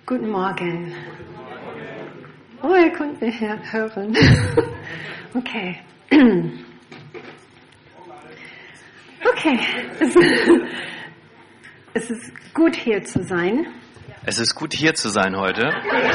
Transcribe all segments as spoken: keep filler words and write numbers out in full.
Guten Morgen. Oh, ihr könnt mich hören. Okay. Okay. Es, es ist gut hier zu sein. Es ist gut hier zu sein heute.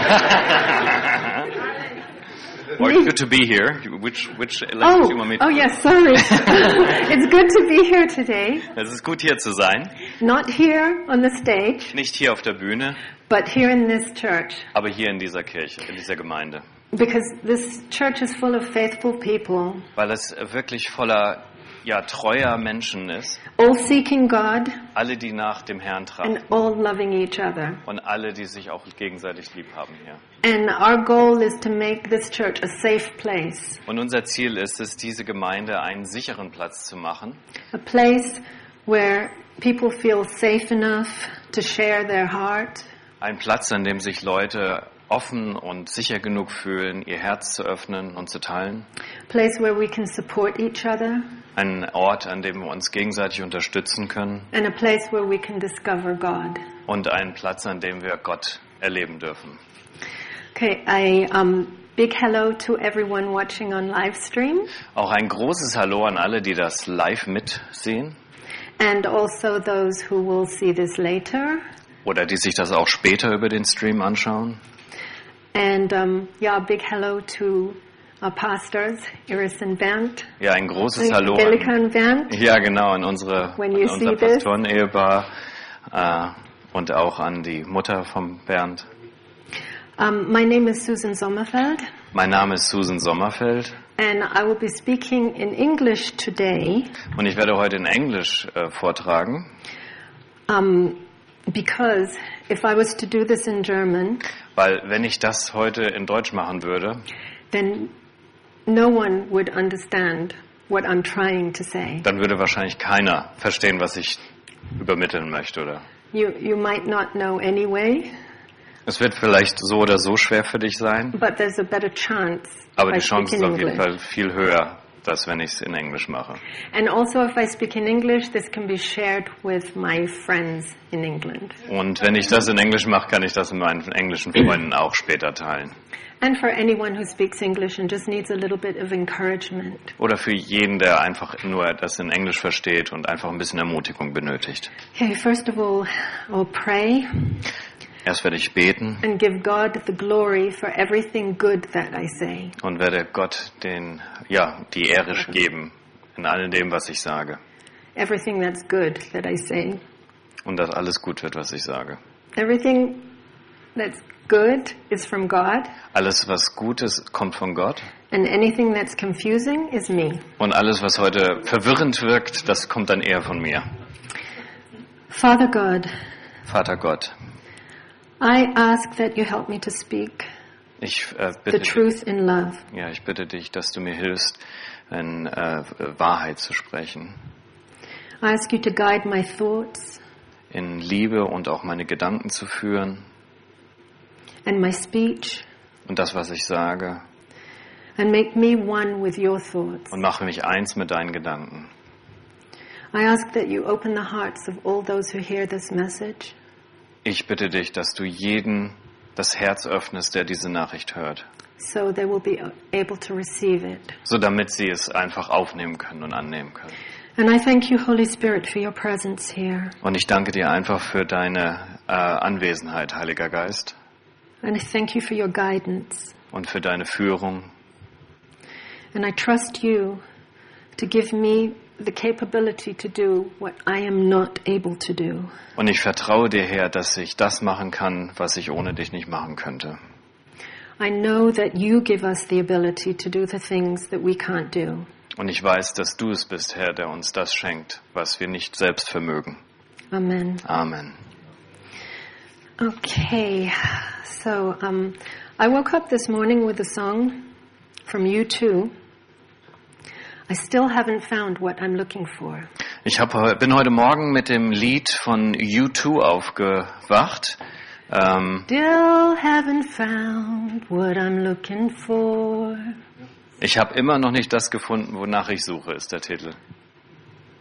Or good to be here. Which which language Oh, you want me to? oh yes, sorry. It's good to be here today. Es ist gut hier zu sein. Not here on the stage, Nicht hier auf der Bühne, but here in this church. aber hier in dieser Kirche, in dieser Gemeinde. Because this church is full of faithful people, Weil es wirklich voller ja, treuer Menschen ist. all seeking God Alle, die nach dem Herrn trachten. and all loving each other. Und alle, die sich auch gegenseitig lieb haben hier. And our goal is to make this church a safe place, Und unser Ziel ist es, diese Gemeinde einen sicheren Platz zu machen. a place where people feel safe enough to share their heart, Ein Platz, an dem sich Leute offen und sicher genug fühlen, ihr Herz zu öffnen und zu teilen. a place where we can support each other, Ein Ort, an dem wir uns gegenseitig unterstützen können. and a place where we can discover God. Und einen Platz, an dem wir Gott erleben dürfen. Okay, I um, big hello to everyone watching on live stream, Auch ein großes Hallo an alle, die das live mitsehen and also those who will see this later. oder die sich das auch später über den Stream anschauen. And um, yeah, big hello to our pastors, Iris and Bernd, Ja, ein großes and Hallo Angelica an, and Bernd. ja, genau, an, unsere, When an you unser see this. Pastoren-Ehepaar äh, und auch an die Mutter von Bernd. Um, my name is Susan Sommerfeld, Mein Name ist Susan Sommerfeld and I will be speaking in English today und ich werde heute in Englisch äh, vortragen, um, because if I was to do this in German, weil wenn ich das heute in Deutsch machen würde, then no one would understand what I'm trying to say. dann würde wahrscheinlich keiner verstehen, was ich übermitteln möchte, oder? You, you might not know anyway, Es wird vielleicht so oder so schwer für dich sein, but there's a better chance aber if I die Chance ist speak in auf jeden English. Fall viel höher, dass wenn ich es in Englisch mache. And also if I speak in English, this can be shared with my friends in England. Und wenn ich das in Englisch mache, kann ich das mit meinen englischen Freunden auch später teilen. And for anyone who speaks English and just needs a little bit of encouragement. Oder für jeden, der einfach nur das in Englisch versteht und einfach ein bisschen Ermutigung benötigt. Okay, first of all, I'll pray Erst werde ich beten and give God the glory for everything good that I say. und werde Gott den, ja, die Ehre geben in all dem, was ich sage. Everything that's good that I say. Und dass alles gut wird, was ich sage. Everything that's good is from God, Alles, was gut ist, kommt von Gott. and anything that's confusing is me. Und alles, was heute verwirrend wirkt, das kommt dann eher von mir. Father God, Vater Gott, I ask that you help me to speak ich äh, the bitte dich, truth in love. ja, ich bitte dich, dass du mir hilfst, in äh, Wahrheit zu sprechen. I ask you to guide my thoughts In Liebe und auch meine Gedanken zu führen and my speech, und das, was ich sage, and make me one with your thoughts. und mache mich eins mit deinen Gedanken. I ask that you open the hearts of all those who hear this message, Ich bitte dich, dass du jeden das Herz öffnest, der diese Nachricht hört, so they will be able to receive it. so damit sie es einfach aufnehmen können und annehmen können. And I thank you, Holy Spirit, for your presence here. Und ich danke dir einfach für deine äh, Anwesenheit, Heiliger Geist, And I thank you for your guidance. und für deine Führung. And I trust you to give me the capability to do what I am not able to do. Und ich vertraue dir, Herr, dass ich das machen kann, was ich ohne dich nicht machen könnte. I know that you give us the ability to do the things that we can't do. Und ich weiß, dass du es bist, Herr, der uns das schenkt, was wir nicht selbst vermögen. Amen. Amen. Okay, so um, I woke up this morning with a song from U two. I still haven't found what I'm looking for. Ich hab, bin heute Morgen mit dem Lied von U zwei aufgewacht. Ähm, Still haven't found what I'm looking for. ich habe immer noch nicht das gefunden, wonach ich suche, ist der Titel.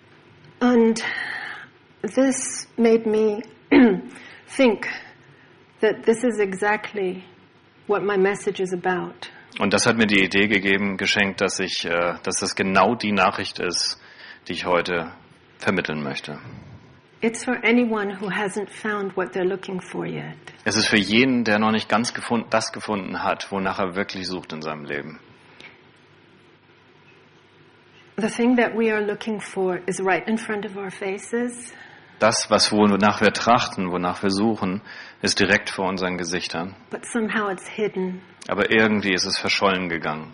And this made me think that this is exactly what my message is about. Und das hat mir die Idee gegeben, geschenkt, dass ich, äh, dass das genau die Nachricht ist, die ich heute vermitteln möchte. It's for anyone who hasn't found what they're looking for yet. Es ist für jeden, der noch nicht ganz gefunden, das gefunden hat, wonach er wirklich sucht in seinem Leben. The thing that we are looking for is right in front of our faces, Das, was wonach wir trachten, wonach wir suchen, ist direkt vor unseren Gesichtern. but somehow it's hidden. Aber irgendwie ist es verschollen gegangen.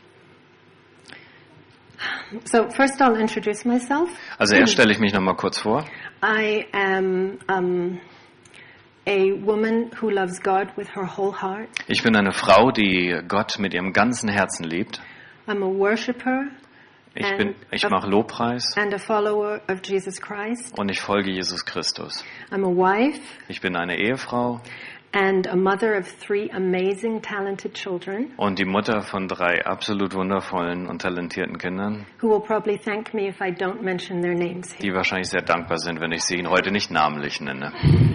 So first I'll introduce myself. Also erst stelle ich mich noch mal kurz vor. I am um, a woman who loves God with her whole heart. Ich bin eine Frau, die Gott mit ihrem ganzen Herzen liebt. I'm a worshipper Ich bin, ich mache Lobpreis and a follower of Jesus Christ. und ich folge Jesus Christus. I'm a wife Ich bin eine Ehefrau and a mother of three amazing, talented children und die Mutter von drei absolut wundervollen und talentierten Kindern, who will probably thank me if I don't mention their names here. die wahrscheinlich sehr dankbar sind, wenn ich sie Ihnen heute nicht namentlich nenne.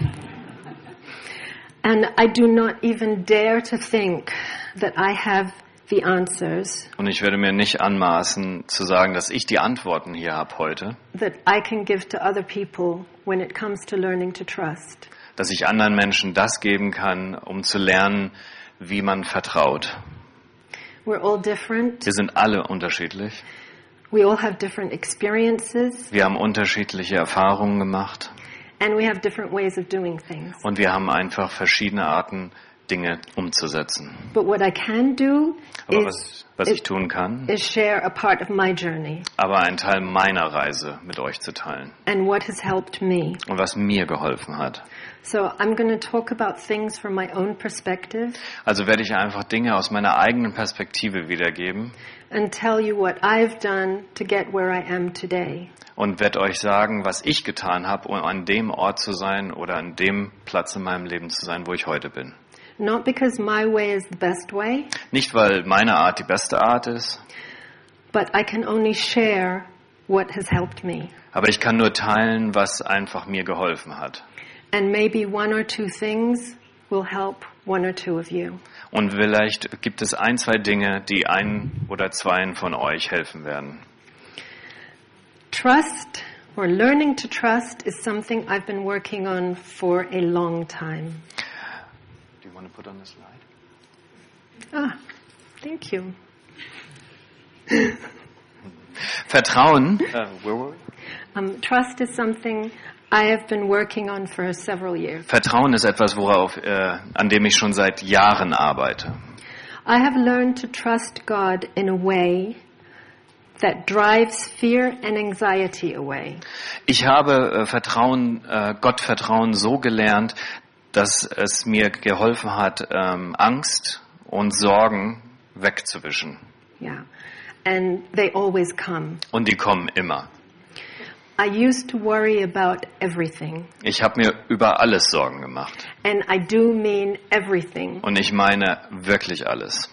And I do not even dare to think that I have the answers, Und ich werde mir nicht anmaßen zu sagen, dass ich die Antworten hier habe heute, that I can give to other people when it comes to learning to trust. dass ich anderen Menschen das geben kann, um zu lernen, wie man vertraut. We're all different. Wir sind alle unterschiedlich. We all have different experiences, Wir haben unterschiedliche Erfahrungen gemacht and we have different ways of doing things. und wir haben einfach verschiedene Arten, Dinge umzusetzen. But what I can do Aber is, was, was ich tun kann, is share a part of my journey aber einen Teil meiner Reise mit euch zu teilen and what has helped me. und was mir geholfen hat. So I'm going to talk about things from my own perspective Also werde ich einfach Dinge aus meiner eigenen Perspektive wiedergeben and tell you what I've done to get where I am today. und werde euch sagen, was ich getan habe, um an dem Ort zu sein oder an dem Platz in meinem Leben zu sein, wo ich heute bin. Not because my way is the best way, Nicht, weil meine Art die beste Art ist, but I can only share what has helped me. aber ich kann nur teilen, was einfach mir geholfen hat. And maybe one or two things will help one or two of you. Und vielleicht gibt es ein, zwei Dinge, die ein oder zweien von euch helfen werden. Trust, or learning to trust, is something I've been working on for a long time. Do you want to put on the slide? Ah, thank you. Vertrauen. Uh, where were we? Um, trust is something I have been working on for several years. Vertrauen ist etwas, worauf, äh, an dem ich schon seit Jahren arbeite. I have learned to trust God in a way that drives fear and anxiety away. Ich habe äh, Vertrauen, äh, Gottvertrauen so gelernt, dass es mir geholfen hat, ähm, Angst und Sorgen wegzuwischen. Yeah. And they always come. Und die kommen immer. I used to worry about everything. Ich habe mir über alles Sorgen gemacht. And I do mean everything. Und ich meine wirklich alles.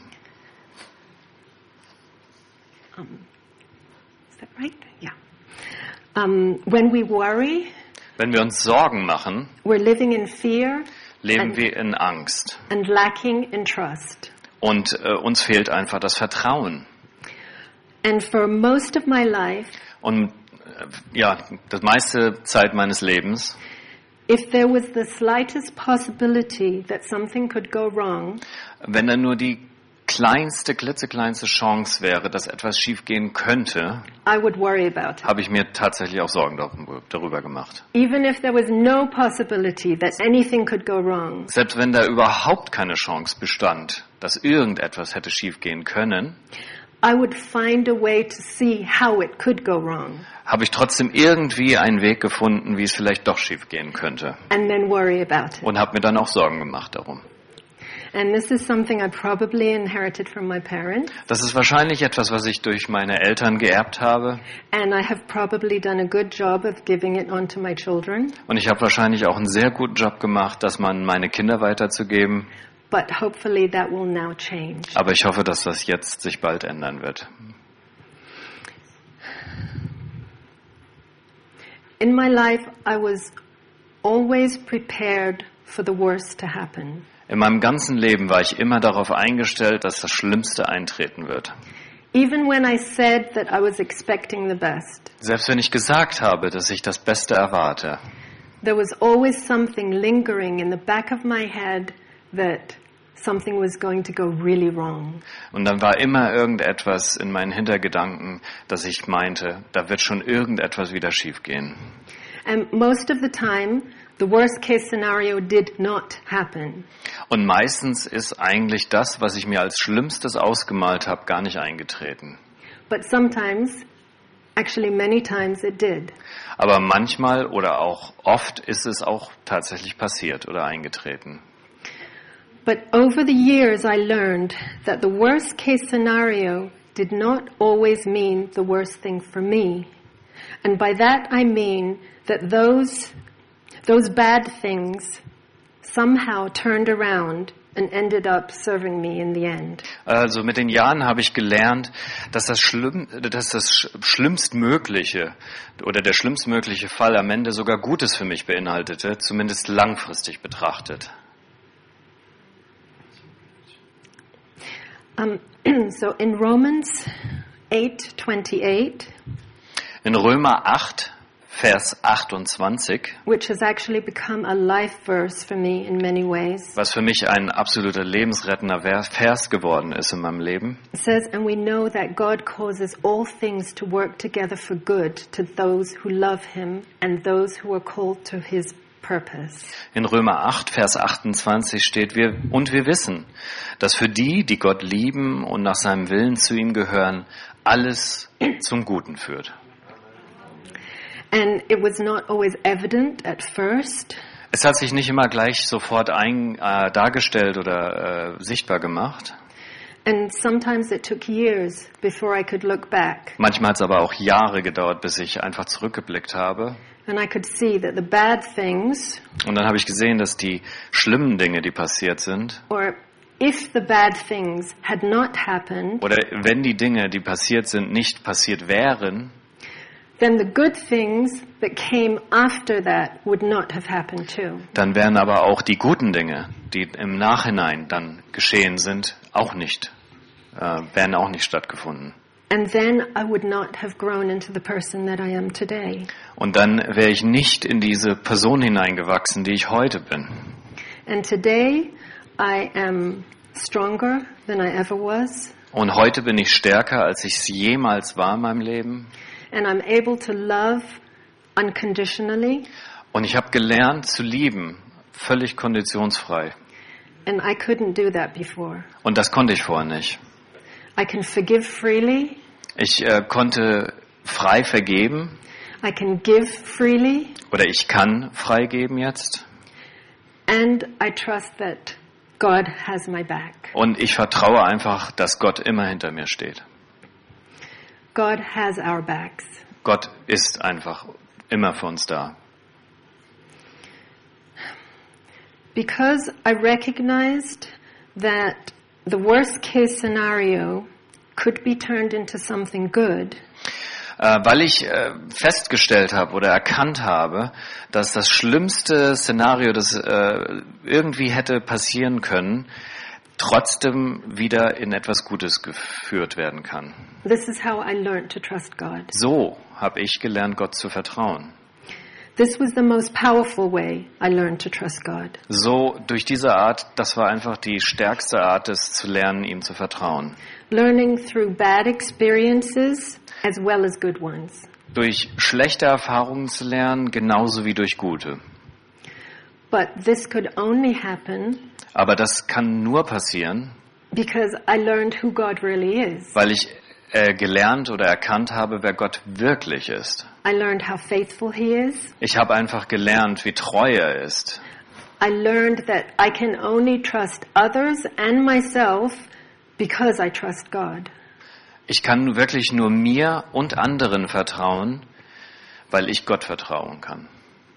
Um, is that right? Yeah. Um, when we worry, Wenn wir uns Sorgen machen, we're living in fear leben and, wir in Angst. and lacking in trust. Und äh, uns fehlt einfach das Vertrauen. And for most of my life, Und äh, ja, das meiste Zeit meines Lebens, if there was the slightest possibility that something could go wrong, wenn da nur die kleinste, klitzekleinste Chance wäre, dass etwas schiefgehen könnte, I would worry about it. habe ich mir tatsächlich auch Sorgen darüber, darüber gemacht. Even if there was no possibility that anything could go wrong, Selbst wenn da überhaupt keine Chance bestand, dass irgendetwas hätte schiefgehen können, I would find a way to see how it could go wrong habe ich trotzdem irgendwie einen Weg gefunden, wie es vielleicht doch schiefgehen könnte. and then worry about it. Und habe mir dann auch Sorgen gemacht darum. And this is something I probably inherited from my parents, Das ist wahrscheinlich etwas, was ich durch meine Eltern geerbt habe. and I have probably done a good job of giving it on to my children, Und ich habe wahrscheinlich auch einen sehr guten Job gemacht, das an meine Kinder weiterzugeben. but hopefully that will now change. Aber ich hoffe, dass das jetzt sich bald ändern wird. In my life, I was always prepared for the worst to happen. In meinem ganzen Leben war ich immer darauf eingestellt, dass das Schlimmste eintreten wird. Even when I said that I was expecting the best, Selbst wenn ich gesagt habe, dass ich das Beste erwarte, there was always something lingering in the back of my head that something was going to go really wrong. und dann war immer irgendetwas in meinen Hintergedanken, dass ich meinte, da wird schon irgendetwas wieder schiefgehen. And most of the time, the worst case scenario did not happen. Und meistens ist eigentlich das, was ich mir als Schlimmstes ausgemalt habe, gar nicht eingetreten. But sometimes, actually many times it did. Aber manchmal oder auch oft ist es auch tatsächlich passiert oder eingetreten. But over the years I learned that the worst case scenario did not always mean the worst thing for me. And by that I mean that those those bad things somehow turned around and ended up serving me in the end. Also mit den Jahren habe ich gelernt, dass das, Schlimm, dass das Schlimmstmögliche oder der schlimmstmögliche Fall am Ende sogar Gutes für mich beinhaltete, zumindest langfristig betrachtet. Um, so in Romans eight twenty-eight, In Römer acht, Vers achtundzwanzig, which has actually become a life verse for me in many ways, was für mich ein absoluter lebensrettender Vers geworden ist in meinem Leben. it says, "And we know that God causes all things to work together for good to those who love Him and those who are called to His purpose." In Römer acht, Vers achtundzwanzig steht, wir, und wir wissen, dass für die, die Gott lieben und nach seinem Willen zu ihm gehören, alles zum Guten führt. And it was not always evident at first, Es hat sich nicht immer gleich sofort ein, äh, dargestellt oder äh, sichtbar gemacht. and sometimes it took years before I could look back Manchmal hat es aber auch Jahre gedauert, bis ich einfach zurückgeblickt habe. and I could see that the bad things, Und dann habe ich gesehen, dass die schlimmen Dinge, die passiert sind, or if the bad things had not happened, oder wenn die Dinge, die passiert sind, nicht passiert wären, then the good things that came after that would not have happened too. dann wären aber auch die guten Dinge, die im Nachhinein dann geschehen sind, auch nicht, äh, wären auch nicht stattgefunden. And then I would not have grown into the person that I am today. Und dann wäre ich nicht in diese Person hineingewachsen, die ich heute bin. And today I am stronger than I ever was, Und heute bin ich stärker, als ich es jemals war in meinem Leben. and I'm able to love unconditionally, Und ich habe gelernt zu lieben, völlig konditionsfrei. and I couldn't do that before. Und das konnte ich vorher nicht. I can forgive freely, Ich äh, konnte frei vergeben I can give freely, oder ich kann frei geben jetzt. and I trust that God has my back. Und ich vertraue einfach, dass Gott immer hinter mir steht. God has our backs. Gott ist einfach immer für uns da. Because I recognized that the worst case scenario could be turned into something good, Äh, weil ich äh, festgestellt habe oder erkannt habe, dass das schlimmste Szenario, das äh, irgendwie hätte passieren können, trotzdem wieder in etwas Gutes geführt werden kann. this is how I learned to trust God. So habe ich gelernt, Gott zu vertrauen. This was the most powerful way I learned to trust God. So durch diese Art, das war einfach die stärkste Art, es zu lernen, ihm zu vertrauen. Learning through bad experiences as well as good ones. Durch schlechte Erfahrungen zu lernen, genauso wie durch gute. But this could only happen Aber das kann nur passieren, because I learned who God really is. weil ich äh, gelernt oder erkannt habe, wer Gott wirklich ist. I learned how faithful He is. Ich habe einfach gelernt, wie treu er ist. I learned that I can only trust others and myself because I trust God. Ich kann wirklich nur mir und anderen vertrauen, weil ich Gott vertrauen kann.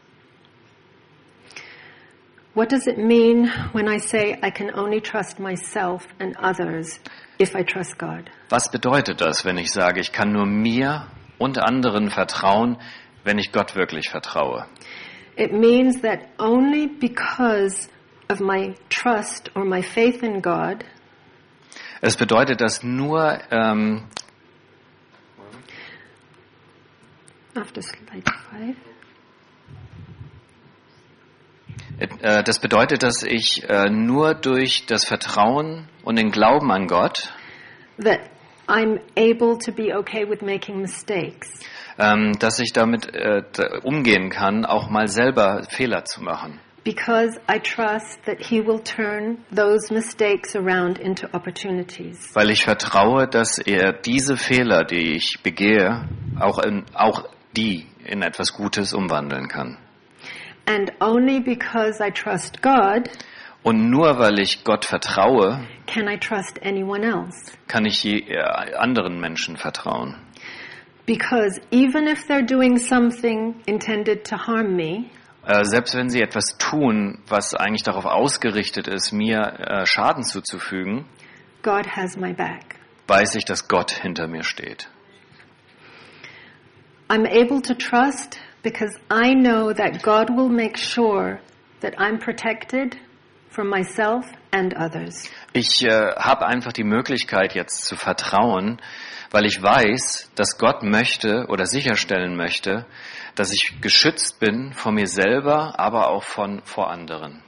What does it mean when I say I can only trust myself and others if I trust God? Was bedeutet das, wenn ich sage, ich kann nur mir und anderen vertrauen, wenn ich Gott wirklich vertraue? It means that only because of my trust or my faith in God, Es bedeutet, dass nur ähm, after slide five, äh, das bedeutet, dass ich äh, nur durch das Vertrauen und den Glauben an Gott, that I'm able to be okay with making mistakes. ähm, dass ich damit äh, d- umgehen kann, auch mal selber Fehler zu machen. Because I trust that He will turn those mistakes around into opportunities. Weil ich vertraue, dass er diese Fehler, die ich begehe, auch in, auch die in etwas Gutes umwandeln kann. And only because I trust God Und nur weil ich Gott vertraue, can I trust anyone else. kann ich je, äh, anderen Menschen vertrauen. Because even if they're doing something intended to harm me, Äh, selbst wenn sie etwas tun, was eigentlich darauf ausgerichtet ist, mir äh, Schaden zuzufügen, God has my back. weiß ich, dass Gott hinter mir steht. I'm able to trust because I know that God will make sure that I'm protected from myself and others. Ich äh, habe einfach die Möglichkeit jetzt zu vertrauen, weil ich weiß, dass Gott möchte oder sicherstellen möchte, dass ich geschützt bin vor mir selber, aber auch von vor anderen.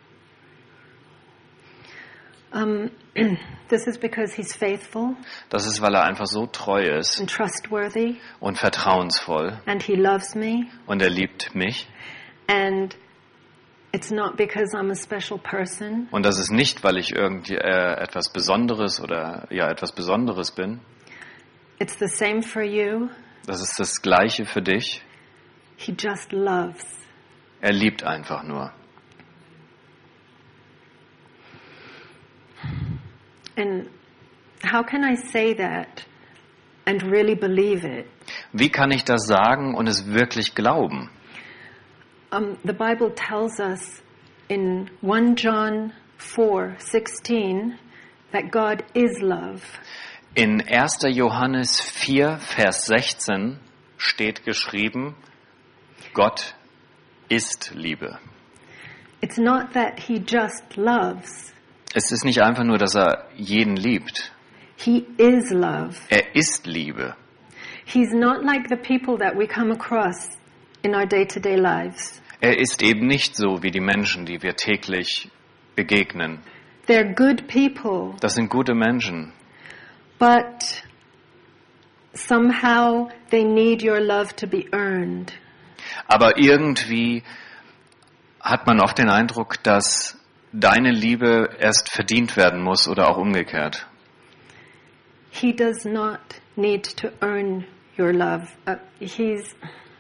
Um, this is because He's faithful Das ist, weil er einfach so treu ist and trustworthy, und vertrauensvoll and He loves me, und er liebt mich. and it's not because I'm a special person. Und das ist nicht, weil ich irgendwie äh, etwas Besonderes oder ja etwas Besonderes bin. It's the same for you. Das ist das Gleiche für dich. He just loves. Er liebt einfach nur. And how can I say that and really believe it? Wie kann ich das sagen und es wirklich glauben? Um, the Bible tells us in First John four sixteen that God is love. In erster Johannes vier, Vers sechzehn steht geschrieben, Gott ist Liebe. It's not that He just loves. Es ist nicht einfach nur, dass er jeden liebt. He is love. Er ist Liebe. He's not like the people that we come across in our day-to-day lives. Er ist eben nicht so wie die Menschen, die wir täglich begegnen. They're good people, Das sind gute Menschen. but somehow they need your love to be earned. Aber irgendwie hat man oft den Eindruck, dass deine Liebe erst verdient werden muss oder auch umgekehrt. He does not need to earn your love. Uh, he's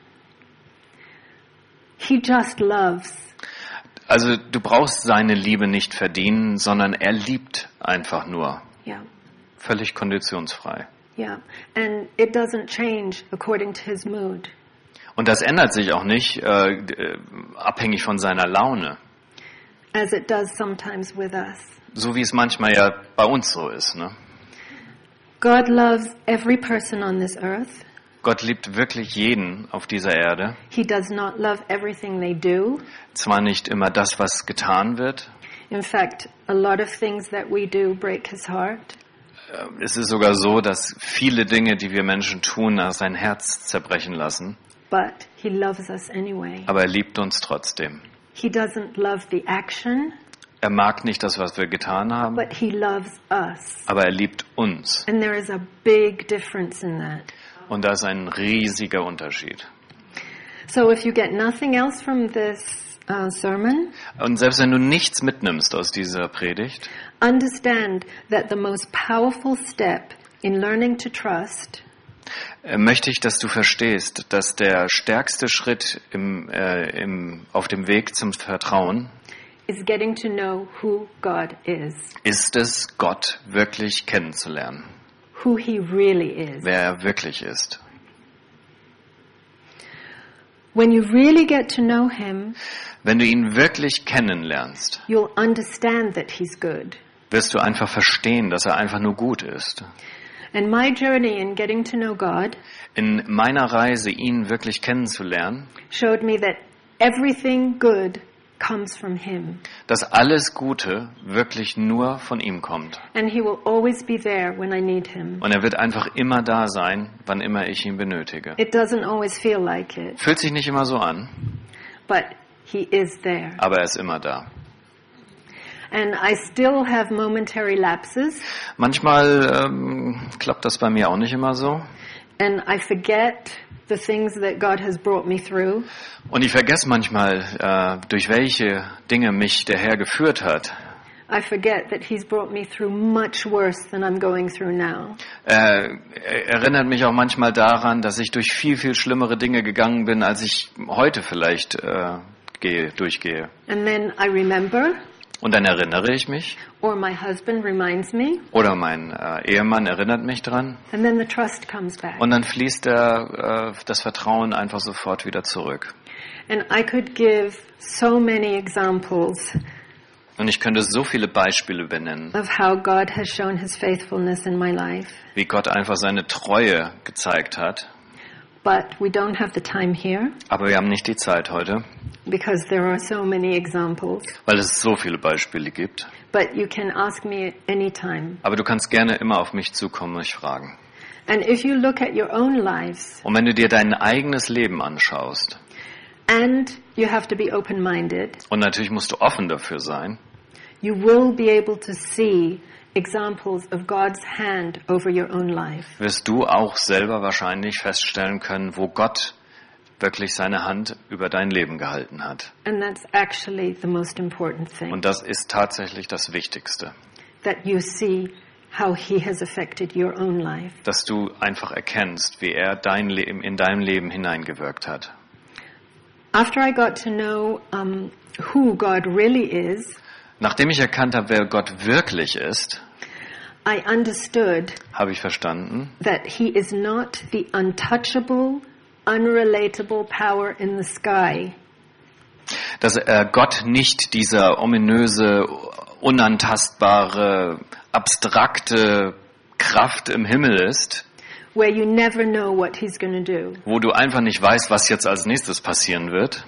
He just loves. Also du brauchst seine Liebe nicht verdienen, sondern er liebt einfach nur. Yeah. Völlig konditionsfrei. Yeah. And it doesn't change according to his mood. Und das ändert sich auch nicht äh, äh, abhängig von seiner Laune. As it does sometimes with us. So wie es manchmal ja bei uns so ist. Ne? God loves every person on this earth. Gott liebt wirklich jeden auf dieser Erde. He does not love everything they do. Zwar nicht immer das, was getan wird. In fact, a lot of things that we do break his heart. Äh, Es ist sogar so, dass viele Dinge, die wir Menschen tun, nach sein Herz zerbrechen lassen. But he loves us anyway. Aber er liebt uns trotzdem. He doesn't love the action, Er mag nicht das, was wir getan haben, but he loves us. aber er liebt uns. And there is a big difference in that. Und da ist ein riesiger Unterschied. So if you get nothing else from this uh, sermon, Und selbst wenn du nichts mitnimmst aus dieser Predigt, understand that the most powerful step in learning to trust äh, möchte ich, dass du verstehst, dass der stärkste Schritt im, äh, im, auf dem Weg zum Vertrauen is getting to know who God is, ist es, Gott wirklich kennenzulernen, who he really is. wer er wirklich ist. When you really get to know him, Wenn du ihn wirklich kennenlernst, you'll understand that he's good. wirst du einfach verstehen, dass er einfach nur gut ist. And my journey in getting to know God In meiner Reise, ihn wirklich kennenzulernen, showed me that everything good comes from him. Dass alles Gute wirklich nur von ihm kommt. And he will always be there when I need him. Und er wird einfach immer da sein, wann immer ich ihn benötige. It doesn't always feel like it, Fühlt sich nicht immer so an, but he is there. aber er ist immer da. And I still have momentary lapses, Manchmal ähm, klappt das bei mir auch nicht immer so. and I forget the things that God has brought me through. Und ich vergesse manchmal, äh, durch welche Dinge mich der Herr geführt hat. I forget that he's brought me through much worse than I'm going through now. Äh, er erinnert mich auch manchmal daran, dass ich durch viel, viel schlimmere Dinge gegangen bin, als ich heute vielleicht äh, gehe, durchgehe. And then I remember, Und dann erinnere ich mich, or my husband reminds me, oder mein äh, Ehemann erinnert mich dran, and then the trust comes back. und dann fließt der, äh, das Vertrauen einfach sofort wieder zurück. And I could give so many examples Und ich könnte so viele Beispiele benennen, of how God has shown his faithfulness in my life. wie Gott einfach seine Treue gezeigt hat. But we don't have the time here Aber wir haben nicht die Zeit heute, because there are so many examples. weil es so viele Beispiele gibt. But you can ask me anytime. Aber du kannst gerne immer auf mich zukommen und mich fragen. And if you look at your own lives, Und wenn du dir dein eigenes Leben anschaust, and you have to be open-minded, und natürlich musst du offen dafür sein, you will be able to see examples of God's hand over your own life. wirst du auch selber wahrscheinlich feststellen können, wo Gott wirklich seine Hand über dein Leben gehalten hat. And that's actually the most important thing, Und das ist tatsächlich das Wichtigste, that you see how he has affected your own life. dass du einfach erkennst, wie er dein Leben in dein Leben hineingewirkt hat. After I got to know um, who God really is, Nachdem ich erkannt habe, wer Gott wirklich ist, I understood habe ich verstanden, that he is not the untouchable, unrelatable power in the sky, dass äh, Gott nicht dieser ominöse, unantastbare, abstrakte Kraft im Himmel ist, where you never know what he's going to do. wo du einfach nicht weißt, was jetzt als nächstes passieren wird.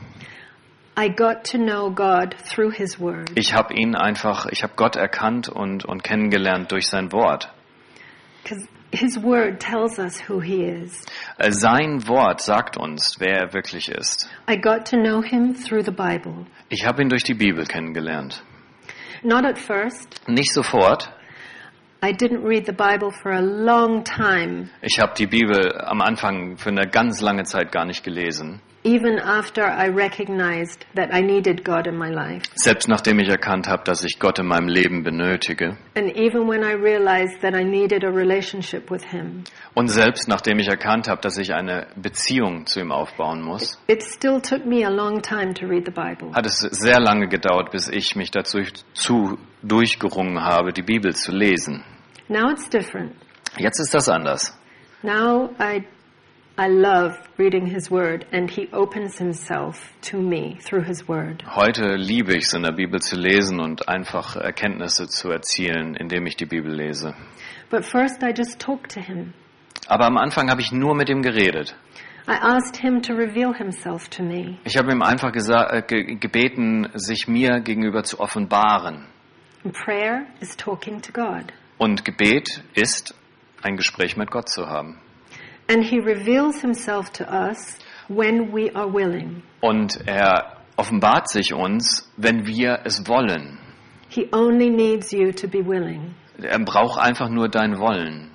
I got to know God through his word. Ich habe ihn einfach, ich habe Gott erkannt und, und kennengelernt durch sein Wort. Because his word tells us who he is. Äh, Sein Wort sagt uns, wer er wirklich ist. I got to know him through the Bible. Ich habe ihn durch die Bibel kennengelernt. Not at first. Nicht sofort. I didn't read the Bible for a long time, Ich habe die Bibel am Anfang für eine ganz lange Zeit gar nicht gelesen. even after I recognized that I needed God in my life. Selbst nachdem ich erkannt habe, dass ich Gott in meinem Leben benötige. And even when I realized that I needed a relationship with him. Und selbst nachdem ich erkannt habe, dass ich eine Beziehung zu ihm aufbauen muss, It still took me a long time to read the Bible. hat es sehr lange gedauert, bis ich mich dazu zu durchgerungen habe, die Bibel zu lesen. Now it's different. Jetzt ist das anders. Now I I love reading his word, and he opens himself to me through his word. Heute liebe ich es, in der Bibel zu lesen und einfach Erkenntnisse zu erzielen, indem ich die Bibel lese. But first I just talked to him. Aber am Anfang habe ich nur mit ihm geredet. I asked him to reveal himself to me. Ich habe ihm einfach gesa- äh, ge- gebeten, sich mir gegenüber zu offenbaren. And prayer is talking to God. Und Gebet ist, ein Gespräch mit Gott zu haben. And he reveals himself to us when we are willing. Und er offenbart sich uns, wenn wir es wollen. He only needs you to be willing. Er braucht einfach nur dein Wollen.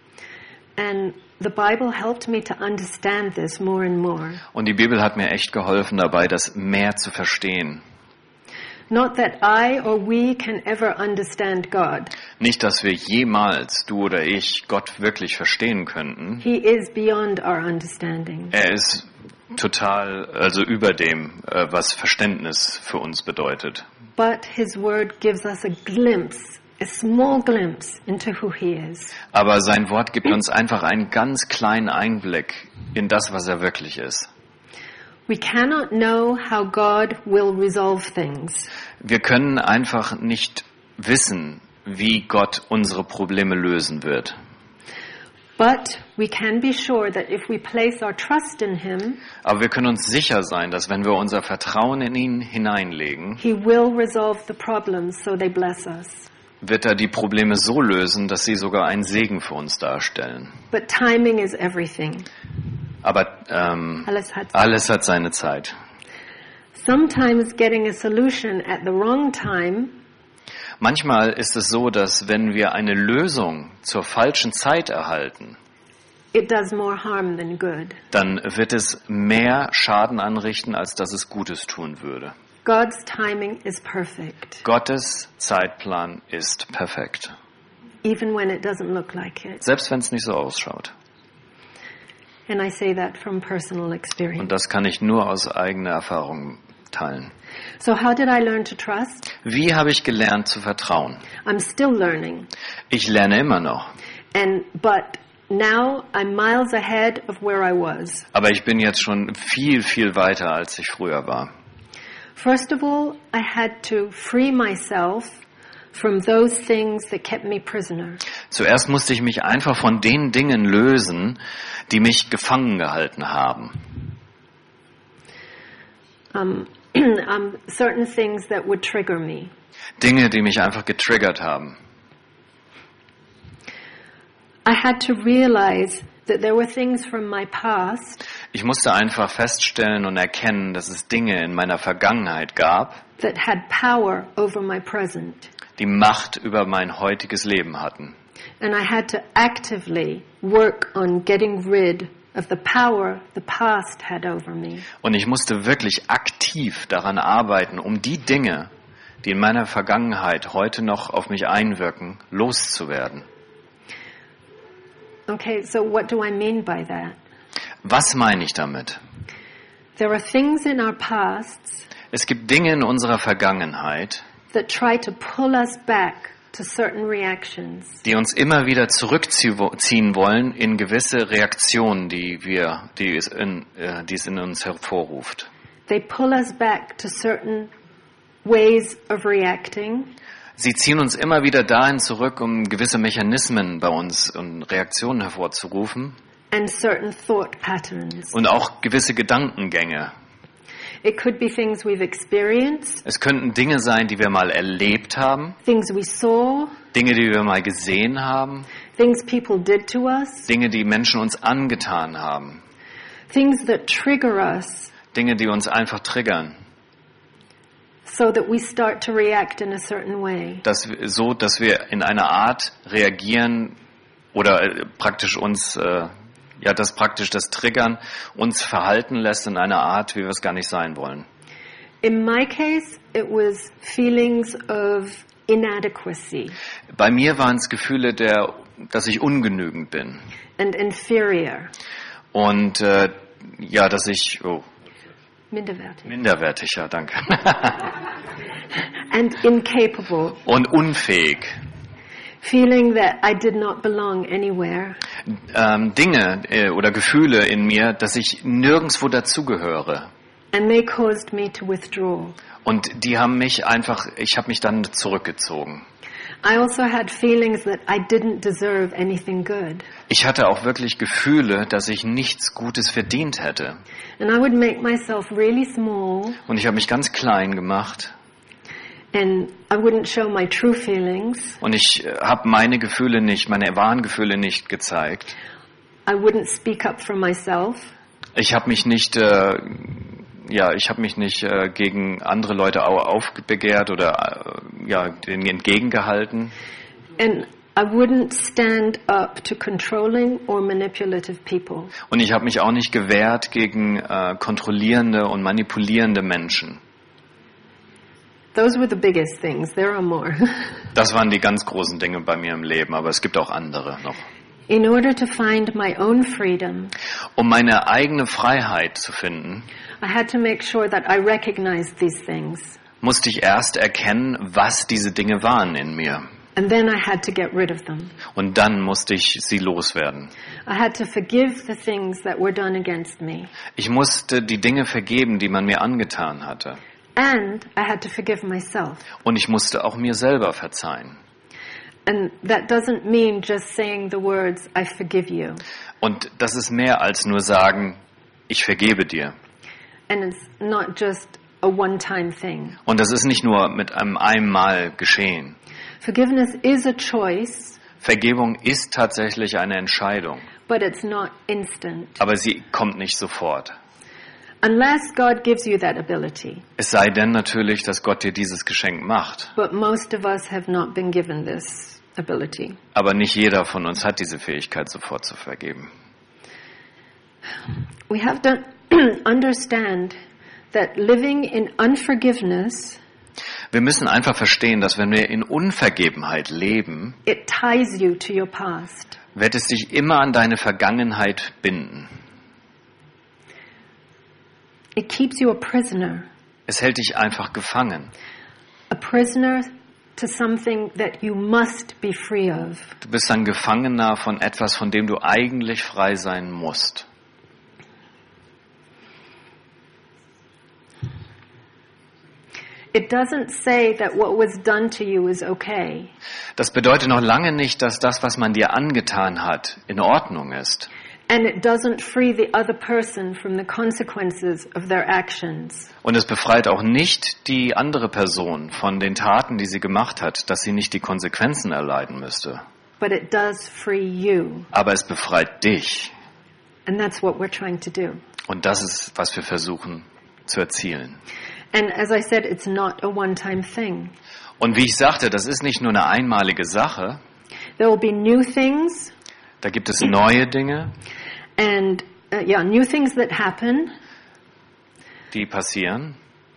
And the Bible helped me to understand this more and more. Und die Bibel hat mir echt geholfen dabei, das mehr zu verstehen. Not that I or we can ever understand God. Nicht, dass wir jemals, du oder ich, Gott wirklich verstehen könnten. He is beyond our understanding. Er ist total, also über dem, äh, was Verständnis für uns bedeutet. But his word gives us a glimpse, a small glimpse into who he is. Aber sein Wort gibt uns einfach einen ganz kleinen Einblick in das, was er wirklich ist. We cannot know how God will resolve things. Wir können einfach nicht wissen, wie Gott unsere Probleme lösen wird. But we can be sure that if we place our trust in Him, Aber wir können uns sicher sein, dass wenn wir unser Vertrauen in ihn hineinlegen, He will resolve the problems so they bless us. wird er die Probleme so lösen, dass sie sogar einen Segen für uns darstellen. But timing is everything. Aber ähm, Alles hat alles hat seine Zeit. Sometimes getting a solution at the wrong time Manchmal ist es so, dass wenn wir eine Lösung zur falschen Zeit erhalten, it does more harm than good. dann wird es mehr Schaden anrichten, als dass es Gutes tun würde. God's timing is perfect, Gottes Zeitplan ist perfekt, even when it doesn't look like it. selbst wenn es nicht so ausschaut. And I say that from personal Und experience. das kann ich nur aus eigener Erfahrung teilen. So how did I learn to trust? Wie habe ich gelernt zu vertrauen? I'm still learning. Ich lerne immer noch, And but now I'm miles ahead of where I was. aber ich bin jetzt schon viel, viel weiter, als ich früher war. First of all, I had to free myself from those things that kept me prisoner. Zuerst musste ich mich einfach von den Dingen lösen, die mich gefangen gehalten haben. Um, um, certain things that would trigger me. Dinge, die mich einfach getriggert haben. I had to realize that there were things from my past Ich musste einfach feststellen und erkennen, dass es Dinge in meiner Vergangenheit gab, that had power over my present. die Macht über mein heutiges Leben hatten. And I had to actively work on getting rid of the power the past had over me. Und ich musste wirklich aktiv daran arbeiten, um die Dinge, die in meiner Vergangenheit heute noch auf mich einwirken, loszuwerden. Okay, so what do I mean by that? Was meine ich damit? There are things in our pasts Es gibt Dinge in unserer Vergangenheit, that try to pull us back to certain reactions. die uns immer wieder zurückziehen wollen in gewisse Reaktionen, die wir, die es in, äh, die es in uns hervorruft. They pull us back to certain ways of reacting, Sie ziehen uns immer wieder dahin zurück, um gewisse Mechanismen bei uns und Reaktionen hervorzurufen and certain thought patterns. und auch gewisse Gedankengänge. It could be things we've experienced, Es könnten Dinge sein, die wir mal erlebt haben, things we saw, Dinge, die wir mal gesehen haben, things people did to us, Dinge, die Menschen uns angetan haben, things that trigger us Dinge, die uns einfach triggern, so that we start to react in a certain way. dass wir, so, dass wir in einer Art reagieren oder äh, praktisch uns, äh, ja, das praktisch das Triggern uns verhalten lässt in einer Art, wie wir es gar nicht sein wollen. In my case, it was feelings of inadequacy Bei mir waren es Gefühle, der, dass ich ungenügend bin and inferior, und äh, ja, dass ich oh, minderwertig, minderwertig, ja, danke, and incapable, und unfähig. feeling that I did not belong anywhere. Ähm, Dinge äh, oder Gefühle in mir, dass ich nirgendwo dazugehöre. And they caused me to withdraw. Und die haben mich einfach, ich habe mich dann zurückgezogen. I also had feelings that I didn't deserve anything good. Ich hatte auch wirklich Gefühle, dass ich nichts Gutes verdient hätte. And I would make myself really small, Und ich habe mich ganz klein gemacht. and I wouldn't show my true feelings. Und ich äh, habe meine Gefühle nicht, meine wahren Gefühle nicht gezeigt. I wouldn't speak up for myself. Ich habe mich nicht, äh, ja, ich habe mich nicht äh, gegen andere Leute au- aufbegehrt oder äh, ja, denen entgegengehalten. And I wouldn't stand up to controlling or manipulative people. Und ich habe mich auch nicht gewehrt gegen äh, kontrollierende und manipulierende Menschen. Those were the biggest things. There are more. Das waren die ganz großen Dinge bei mir im Leben, aber es gibt auch andere noch. In order to find my own freedom, Um meine eigene Freiheit zu finden, I had to make sure that I recognized these things. musste ich erst erkennen, was diese Dinge waren in mir. And then I had to get rid of them. Und dann musste ich sie loswerden. I had to forgive the things that were done against me. Ich musste die Dinge vergeben, die man mir angetan hatte. And I had to forgive myself. Und ich musste auch mir selber verzeihen. And that doesn't mean just saying the words, I forgive you. Und das ist mehr als nur sagen, ich vergebe dir. And it's not just a one-time thing. Und das ist nicht nur mit einem einmal geschehen. Forgiveness is a choice, Vergebung ist tatsächlich eine Entscheidung, but it's not instant. aber sie kommt nicht sofort. Unless God gives you that ability. Es sei denn natürlich, dass Gott dir dieses Geschenk macht. But most of us have not been given this ability. Aber nicht jeder von uns hat diese Fähigkeit, sofort zu vergeben. We have to understand that living in unforgiveness, Wir müssen einfach verstehen, dass wenn wir in Unvergebenheit leben, it ties you to your past. wird es dich immer an deine Vergangenheit binden. It keeps you a prisoner. Es hält dich einfach gefangen. A prisoner to something that you must be free of. Du bist ein Gefangener von etwas, von dem du eigentlich frei sein musst. It doesn't say that what was done to you is okay. Das bedeutet noch lange nicht, dass das, was man dir angetan hat, in Ordnung ist. And it doesn't free the other person from the consequences of their actions. Und es befreit auch nicht die andere Person von den Taten, die sie gemacht hat, dass sie nicht die Konsequenzen erleiden müsste. But it does free you. Aber es befreit dich. And that's what we're trying to do. Und das ist, was wir versuchen zu erzielen. And as I said, it's not a one-time thing. Und wie ich sagte, das ist nicht nur eine einmalige Sache. There will be new things. Da gibt es neue Dinge, And uh, yeah, new things that happen, die passieren.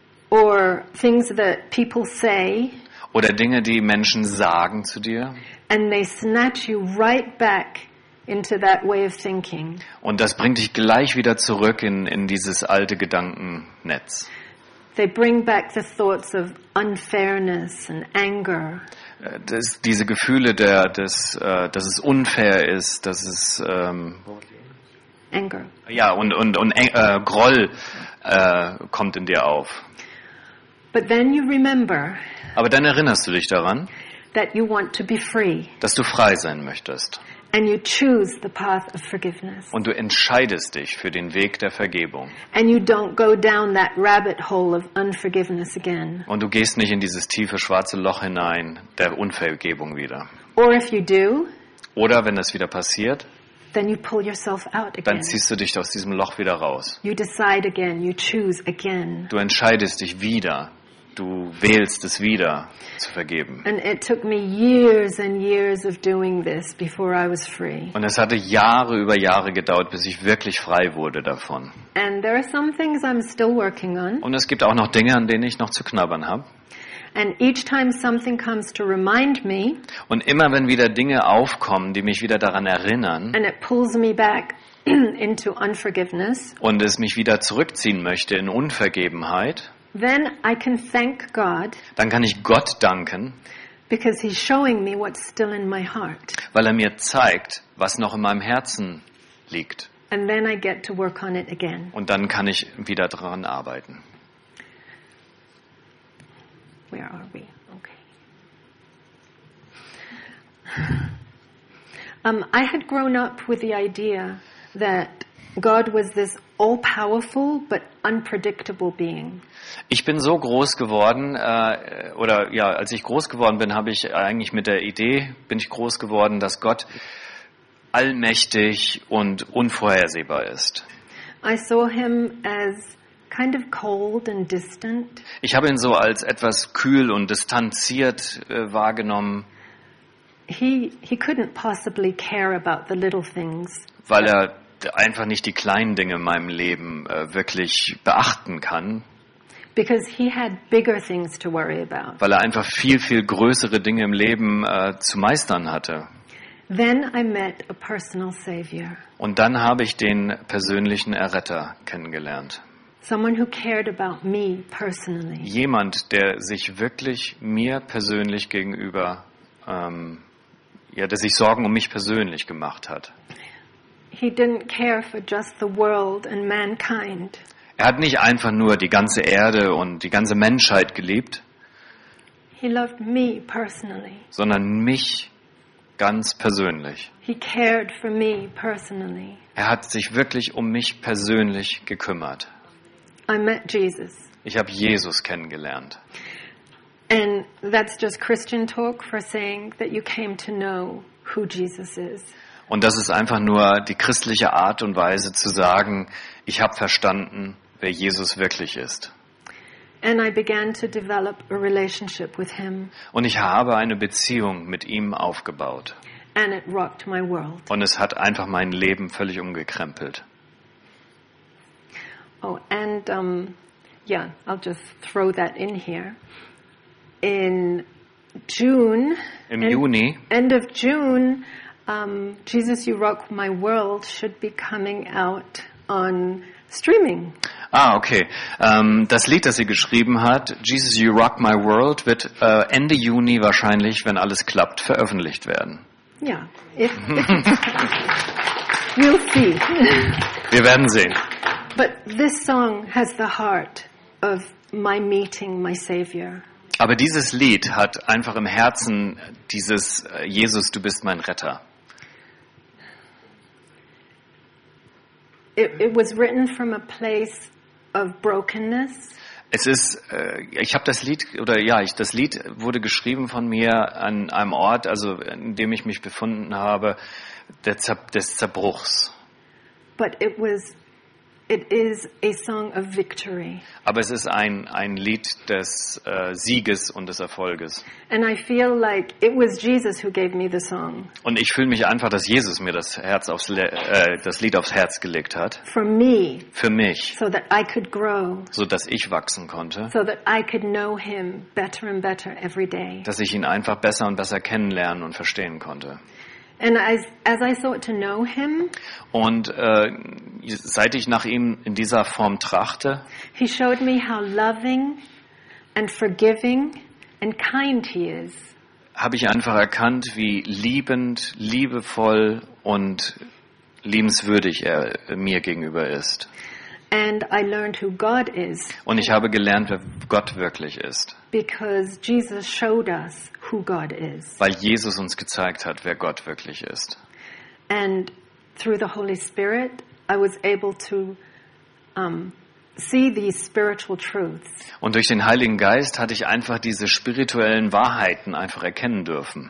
or things that people say, Oder Dinge, die Menschen sagen zu dir. and they snatch you right back into that way of thinking. Und das bringt dich gleich wieder zurück in, in dieses alte Gedankennetz. They bring back the thoughts of unfairness and anger. Äh, Das, diese Gefühle, der, des, äh, dass es unfair ist, dass es ähm, Anger. ja und und und äh, Groll äh, kommt in dir auf. But then you remember Aber dann erinnerst du dich daran, that you want to be free, dass du frei sein möchtest and you choose the path of forgiveness. und du entscheidest dich für den Weg der Vergebung And you don't go down that rabbit hole of unforgiveness again. und du gehst nicht in dieses tiefe schwarze Loch hinein der Unvergebung wieder. Or if you do, Oder wenn das wieder passiert, then you pull yourself out dann again. ziehst du dich aus diesem Loch wieder raus. You decide again, you choose again. Du entscheidest dich wieder. Du wählst es wieder, zu vergeben. And it took me years and years of doing this before I was free. Und es hatte Jahre über Jahre gedauert, bis ich wirklich frei wurde davon. And there are some things I'm still working on. Und es gibt auch noch Dinge, an denen ich noch zu knabbern habe. And each time something comes to remind me, Und immer wenn wieder Dinge aufkommen, die mich wieder daran erinnern and it pulls me back into unforgiveness, und es mich wieder zurückziehen möchte in Unvergebenheit, then I can thank God dann kann ich Gott danken, because He's showing me what's still in my heart. weil er mir zeigt, was noch in meinem Herzen liegt. And then I get to work on it again. Und dann kann ich wieder daran arbeiten. Where are we? Okay. Um, I had grown up with the idea that God was this all-powerful but unpredictable being. Ich bin so groß geworden, äh, oder ja, als ich groß geworden bin, habe ich eigentlich mit der Idee, bin ich groß geworden, dass Gott allmächtig und unvorhersehbar ist. I saw Him as kind of cold and distant. Ich habe ihn so als etwas kühl und distanziert äh, wahrgenommen, He he couldn't possibly care about the little things. weil er einfach nicht die kleinen Dinge in meinem Leben äh, wirklich beachten kann, Because he had bigger things to worry about. weil er einfach viel, viel größere Dinge im Leben äh, zu meistern hatte. Then I met a personal savior. Und dann habe ich den persönlichen Erretter kennengelernt. Someone who cared about me personally. Jemand, der sich wirklich mir persönlich gegenüber, ähm, ja, der sich Sorgen um mich persönlich gemacht hat. He didn't care for just the world and mankind. Er hat nicht einfach nur die ganze Erde und die ganze Menschheit geliebt, He loved me personally. sondern mich ganz persönlich. He cared for me personally. Er hat sich wirklich um mich persönlich gekümmert. I met Jesus. Ich habe Jesus kennengelernt. And that's just Christian talk for saying that you came to know who Jesus is. Und das ist einfach nur die christliche Art und Weise zu sagen, ich habe verstanden, wer Jesus wirklich ist. And I began to develop a relationship with him. Und ich habe eine Beziehung mit ihm aufgebaut. And it rocked my world. Und es hat einfach mein Leben völlig umgekrempelt. Oh, and um, yeah, I'll just throw that in here. In June, Im end, Juni, end of June, um, Jesus You Rock My World should be coming out on streaming. Ah, okay. Ähm, das Lied, das sie geschrieben hat, Jesus You Rock My World, wird äh, Ende Juni wahrscheinlich, wenn alles klappt, veröffentlicht werden. Yeah, if, if we'll see. Wir werden sehen. But this song has the heart of my meeting my Savior. Aber dieses Lied hat einfach im Herzen dieses äh, Jesus, du bist mein Retter. It, it was written from a place of brokenness. Es ist, äh, ich habe das Lied, oder ja, ich, das Lied wurde geschrieben von mir an einem Ort, also in dem ich mich befunden habe, der Zer, des Zerbruchs. But it was, it is a song of victory. Aber es ist ein, ein Lied des äh, Sieges und des Erfolges. And I feel like it was Jesus who gave me the song. Und ich fühle mich einfach, dass Jesus mir das Herz aufs, Le- äh, das Lied aufs Herz gelegt hat. For me, Für mich, so that I could grow, so dass ich wachsen konnte. so that I could know him better and better every day. Dass ich ihn einfach besser und besser kennenlernen und verstehen konnte. And as, as I sought to know him, Und äh, seit ich nach ihm in dieser Form trachte, he showed me how loving and forgiving and kind he is. habe ich einfach erkannt, wie liebend, liebevoll und liebenswürdig er mir gegenüber ist. And I learned who God is Und ich habe gelernt, wer Gott wirklich ist, because Jesus showed us who God is. weil Jesus uns gezeigt hat, wer Gott wirklich ist. And through the Holy Spirit, I was able to um, see these spiritual truths. Und durch den Heiligen Geist hatte ich einfach diese spirituellen Wahrheiten einfach erkennen dürfen.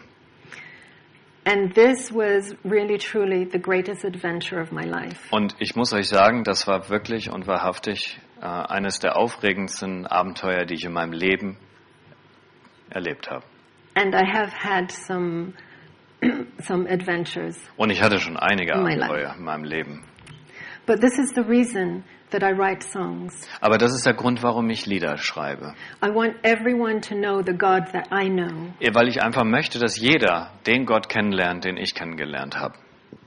And this was really, truly the greatest adventure of my life. Und ich muss euch sagen, das war wirklich und wahrhaftig äh, eines der aufregendsten Abenteuer, die ich in meinem Leben erlebt habe. And I have had some some adventures. Und ich hatte schon einige In my Abenteuer in meinem Leben. But this is the reason that I write songs. Aber das ist der Grund, warum ich Lieder schreibe. I want everyone to know the God that I know. Weil ich einfach möchte, dass jeder den Gott kennenlernt, den ich kennengelernt habe.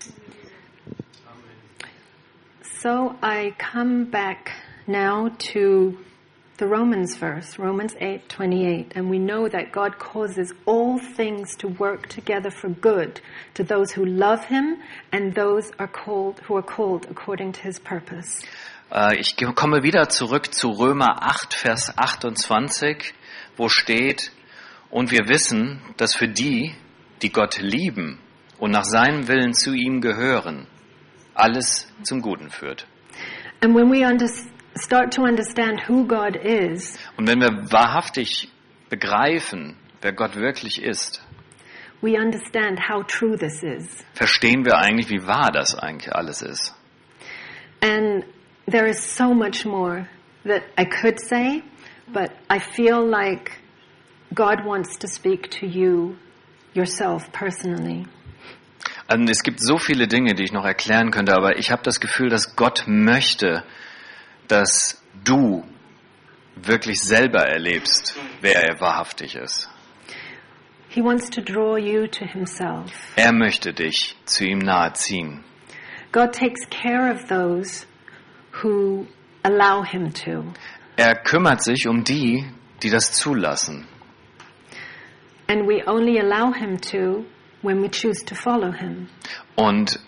So I come back now to the Romans verse, Romans eight twenty-eight, and we know that God causes all things to work together for good to those who love him and those are called who are called according to his purpose. Ich komme wieder zurück zu Römer acht, Vers achtundzwanzig, wo steht, und wir wissen, dass für die, die Gott lieben und nach seinem Willen zu ihm gehören, alles zum Guten führt. And when we under, start to understand who God is, Und wenn wir wahrhaftig begreifen, wer Gott wirklich ist, we understand how true this is. verstehen wir eigentlich, wie wahr das eigentlich alles ist. And there is so much more that I could say, but I feel like God wants to speak to you yourself personally. Also es gibt so viele Dinge, die ich noch erklären könnte, aber ich habe das Gefühl, dass Gott möchte, dass du wirklich selber erlebst, wer er wahrhaftig ist. He wants to draw you to himself. Er möchte dich zu ihm nahe ziehen. God takes care of those who allow him to. Er kümmert sich um die, die das zulassen. And we only allow him to when we choose to follow him. Und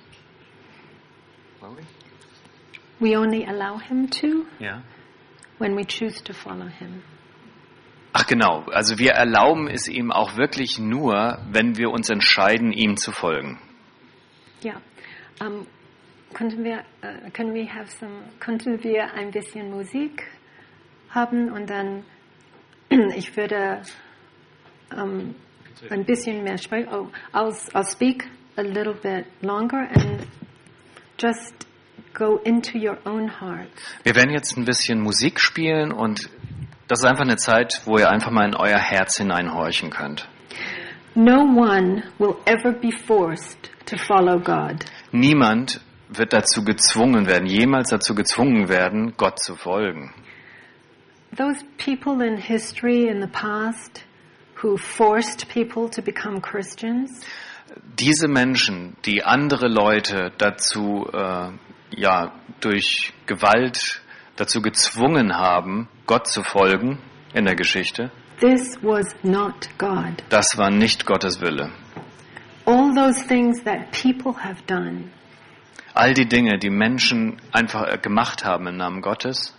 We only allow him to ja. when we choose to follow him. Ach genau, also wir erlauben es ihm auch wirklich nur, wenn wir uns entscheiden, ihm zu folgen. Ja. Um, könnten wir, uh, können wir have some, könnten wir ein bisschen Musik haben und dann ich würde um, ein bisschen mehr sprechen. Oh, I'll, I'll speak a little bit longer and just go into your own heart. Wir werden jetzt ein bisschen Musik spielen und das ist einfach eine Zeit, wo ihr einfach mal in euer Herz hineinhorchen könnt. No one will ever be forced to follow God. Niemand wird dazu gezwungen werden, jemals dazu gezwungen werden, Gott zu folgen. Those people in history in the past who forced people to become Christians, Diese Menschen, die andere Leute dazu, äh, ja, durch Gewalt dazu gezwungen haben, Gott zu folgen in der Geschichte, this was not God. das war nicht Gottes Wille. All those things that people have done, All die Dinge, die Menschen einfach äh, gemacht haben im Namen Gottes,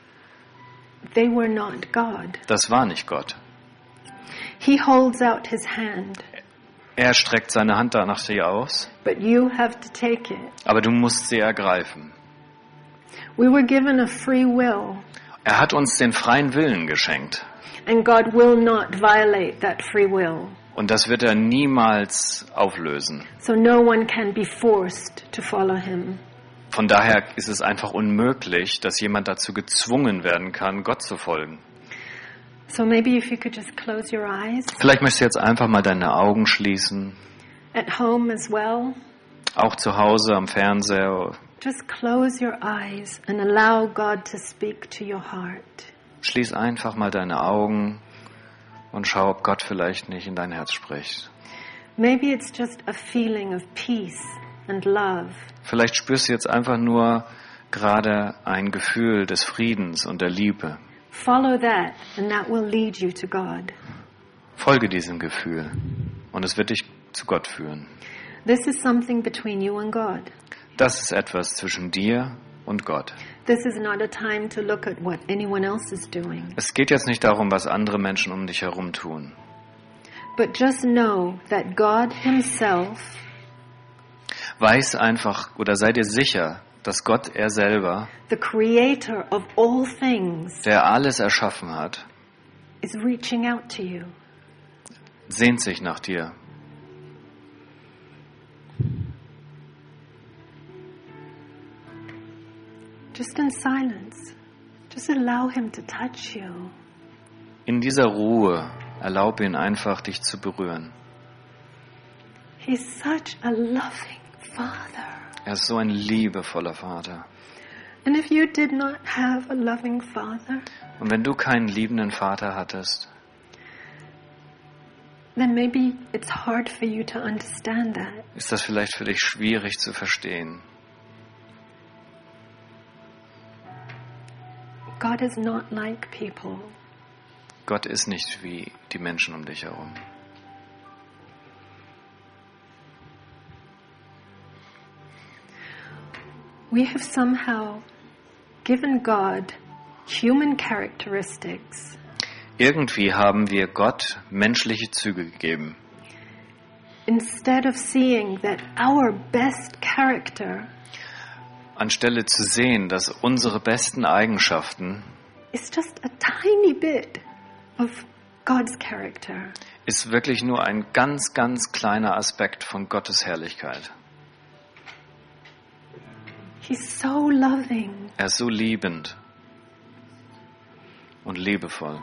they were not God. das war nicht Gott. He holds out his hand, Er streckt seine Hand danach dir aus, but you have to take it. aber du musst sie ergreifen. We were given a free will, Er hat uns den freien Willen geschenkt. and God will not violate that free will. Und das wird er niemals auflösen. So no one can be forced to follow him. Von daher ist es einfach unmöglich, dass jemand dazu gezwungen werden kann, Gott zu folgen. So maybe if you could just close your eyes, Vielleicht möchtest du jetzt einfach mal deine Augen schließen, at home as well. auch zu Hause am Fernseher. Just close your eyes and allow God to speak to your heart. Schließ einfach mal deine Augen und schau, ob Gott vielleicht nicht in dein Herz spricht. Maybe it's just a feeling of peace and love. Vielleicht spürst du jetzt einfach nur gerade ein Gefühl des Friedens und der Liebe. Follow that and that will lead you to God. Folge diesem Gefühl und es wird dich zu Gott führen. This is something between you and God. Das ist etwas zwischen dir und Gott. This is not a time to look at what anyone else is doing. Es geht jetzt nicht darum, was andere Menschen um dich herum tun. But just know that God himself Weiß einfach oder sei dir sicher, dass Gott er selber, the creator of all things, der alles erschaffen hat, is reaching out to you. sehnt sich nach dir. Just in silence. Just allow him to touch you. In dieser Ruhe erlaube ihn einfach, dich zu berühren. He's such a loving Father. Er ist so ein liebevoller Vater. And if you did not have a loving Father, Und wenn du keinen liebenden Vater hattest, then maybe it's hard for you to understand that. ist das vielleicht für dich schwierig zu verstehen. God is not like people. Gott ist nicht wie die Menschen um dich herum. We have somehow given God human characteristics Irgendwie haben wir Gott menschliche Züge gegeben, instead of seeing that our best character anstelle zu sehen, dass unsere besten Eigenschaften is just a tiny bit of God's character. ist wirklich nur ein ganz, ganz kleiner Aspekt von Gottes Herrlichkeit. He's so loving. Er ist so liebend und liebevoll.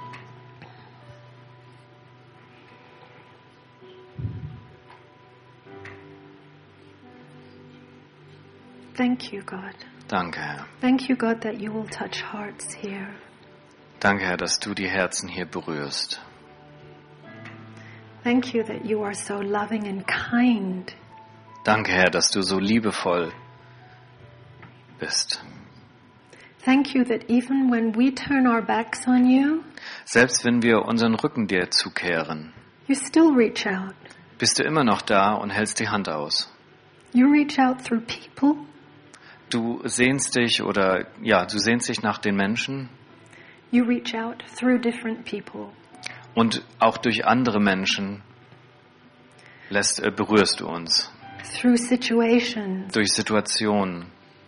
Thank you, God. Danke, Herr. Thank you, God, that you will touch hearts here. Danke, Herr, dass du die Herzen hier berührst. Thank you that you are so loving and kind. Danke, Herr, dass du so liebevoll bist. Thank you that even when we turn our backs on you, Selbst wenn wir unseren Rücken dir zukehren, you still reach out. bist du immer noch da und hältst die Hand aus. You reach out through people. Du sehnst dich oder ja, du sehnst dich nach den Menschen. You reach out through different people. Und auch durch andere Menschen lässt, äh, berührst du uns. through situations. Durch Situationen.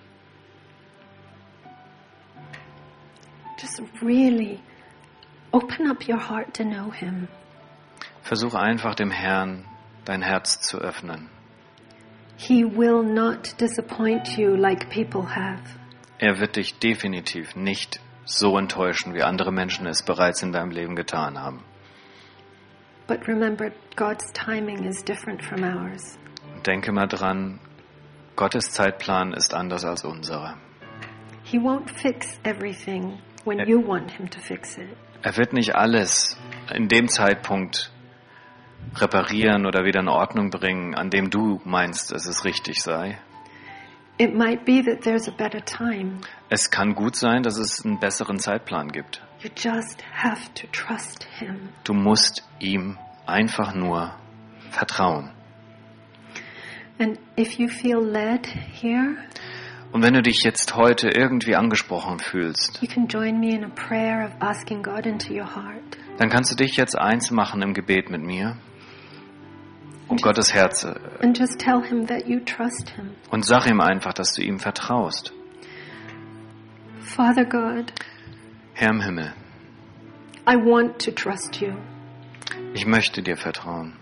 Just really open up your heart to know Him. Versuch einfach dem Herrn dein Herz zu öffnen. He will not disappoint you like people have. Er wird dich definitiv nicht so enttäuschen, wie andere Menschen es bereits in deinem Leben getan haben. But remember, God's timing is different from ours. Denke mal dran, Gottes Zeitplan ist anders als unsere. He won't fix everything when Er- you want Him to fix it. Er wird nicht alles in dem Zeitpunkt reparieren oder wieder in Ordnung bringen, an dem du meinst, dass es richtig sei. It might be that there's a better time. Es kann gut sein, dass es einen besseren Zeitplan gibt. You just have to trust Him. Du musst ihm einfach nur vertrauen. And if you feel led here, Und wenn du dich jetzt heute irgendwie angesprochen fühlst, you can join me in a prayer of asking God into your heart. dann kannst du dich jetzt eins machen im Gebet mit mir, um Gottes Herz, äh, And just tell Him that you trust Him. und sag ihm einfach, dass du ihm vertraust. Father God, Herr im Himmel, I want to trust you. ich möchte dir vertrauen.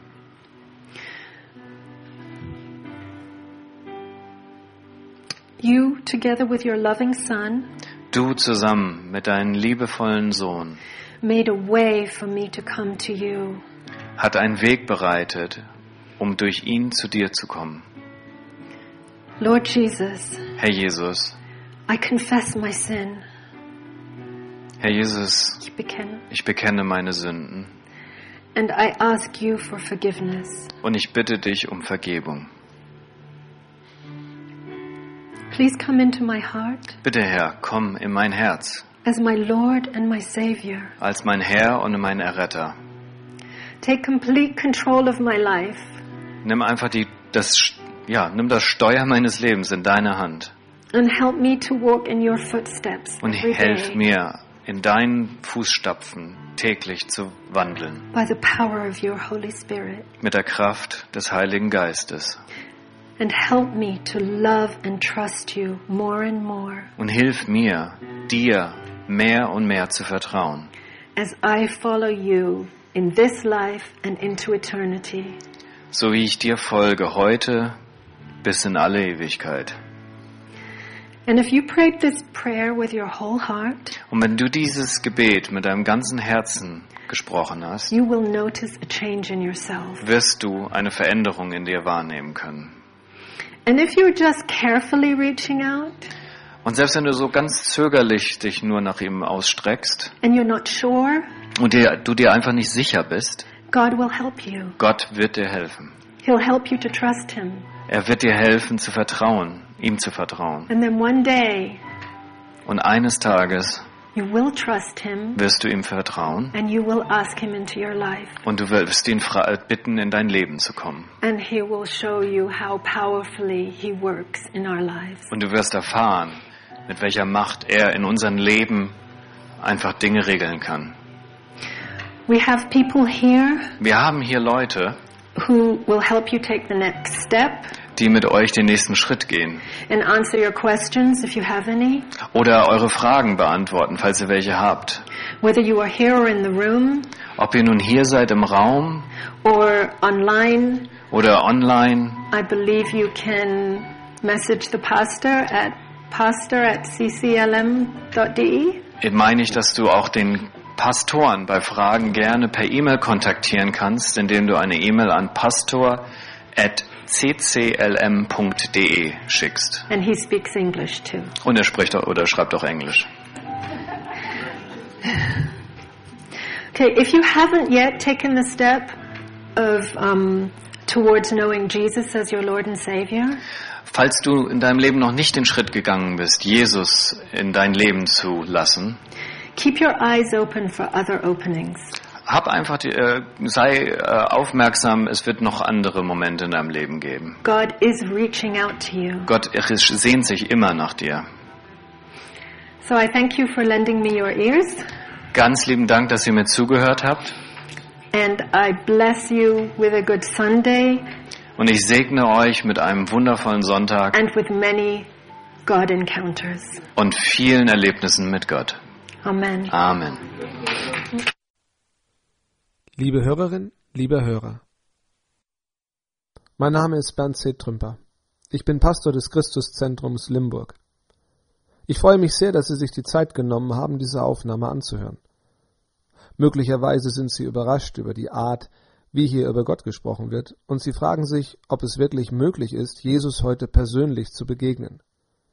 You, together with your loving Son, Du zusammen mit deinem liebevollen Sohn made a way for me to come to you. hat einen Weg bereitet, um durch ihn zu dir zu kommen. Lord Jesus, Herr Jesus, I confess my sin. Herr Jesus, Ich bekenne. ich bekenne meine Sünden And I ask you for forgiveness. und ich bitte dich um Vergebung. Please come into my heart Bitte Herr, komm in mein Herz as my Lord and my Savior. als mein Herr und mein Erretter. Take complete control of my life. Nimm einfach die, das, ja, nimm das Steuer meines Lebens in deine Hand And help me to walk in your footsteps und every helf day mir, in deinen Fußstapfen täglich zu wandeln, by the power of your Holy Spirit. mit der Kraft des Heiligen Geistes. And help me to love and trust you more and more Und hilf mir, dir mehr und mehr zu vertrauen, as I follow you in this life and into eternity. so wie ich dir folge heute bis in alle Ewigkeit. And if you prayed this prayer with your whole heart, Und wenn du dieses Gebet mit deinem ganzen Herzen gesprochen hast, you will notice a change in yourself. wirst du eine Veränderung in dir wahrnehmen können. And if you're just carefully reaching out Und selbst wenn du so ganz zögerlich dich nur nach ihm ausstreckst and you're not sure, und dir, du dir einfach nicht sicher bist, God will help you. Gott wird dir helfen. He'll help you to trust Him. Er wird dir helfen zu vertrauen, ihm zu vertrauen. And then one day, Und eines Tages you will trust Him wirst du ihm vertrauen and you will ask Him into your life. und du wirst ihn fra- bitten, in dein Leben zu kommen. And He will show you how powerfully He works in our lives. Und du wirst erfahren, mit welcher Macht er in unserem Leben einfach Dinge regeln kann. We have people here Wir haben hier Leute, who will help you take the next step die mit euch den nächsten Schritt gehen and answer your questions if you have any. oder eure Fragen beantworten, falls ihr welche habt. Whether you are here or in the room Ob ihr nun hier seid im Raum or online, oder online, I believe you can message the pastor at pastor at c c l m dot d e. meine ich, dass du auch den Pastoren bei Fragen gerne per E-Mail kontaktieren kannst, indem du eine E-Mail an pastor at c c l m punkt d e schickst. And he speaks English too. Und er spricht auch, oder schreibt auch Englisch. Okay, if you haven't yet taken the step of um, towards knowing Jesus as your Lord and Savior, Falls du in deinem Leben noch nicht den Schritt gegangen bist, Jesus in dein Leben zu lassen, keep your eyes open for other openings. hab einfach die, äh, sei äh, aufmerksam, es wird noch andere Momente in deinem Leben geben. God is reaching out to you. Gott sehnt sich immer nach dir. So I thank you for lending me your ears. Ganz lieben Dank, dass ihr mir zugehört habt. And I bless you with a good Sunday. Und ich segne euch mit einem wundervollen Sonntag and with many God encounters. Und vielen Erlebnissen mit Gott. Amen. Amen. Liebe Hörerin, lieber Hörer. Mein Name ist Bernd C. Trümper. Ich bin Pastor des Christuszentrums Limburg. Ich freue mich sehr, dass Sie sich die Zeit genommen haben, diese Aufnahme anzuhören. Möglicherweise sind Sie überrascht über die Art, wie hier über Gott gesprochen wird, und Sie fragen sich, ob es wirklich möglich ist, Jesus heute persönlich zu begegnen.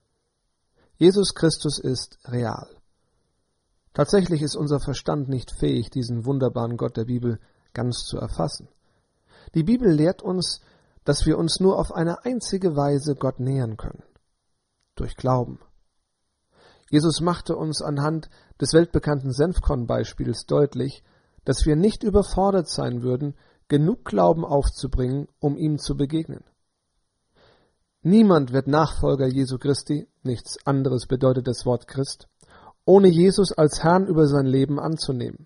Jesus Christus ist real. Tatsächlich ist unser Verstand nicht fähig, diesen wunderbaren Gott der Bibel ganz zu erfassen. Die Bibel lehrt uns, dass wir uns nur auf eine einzige Weise Gott nähern können: durch Glauben. Jesus machte uns anhand des weltbekannten Senfkorn-Beispiels deutlich, dass wir nicht überfordert sein würden, genug Glauben aufzubringen, um ihm zu begegnen. Niemand wird Nachfolger Jesu Christi, nichts anderes bedeutet das Wort Christ, ohne Jesus als Herrn über sein Leben anzunehmen.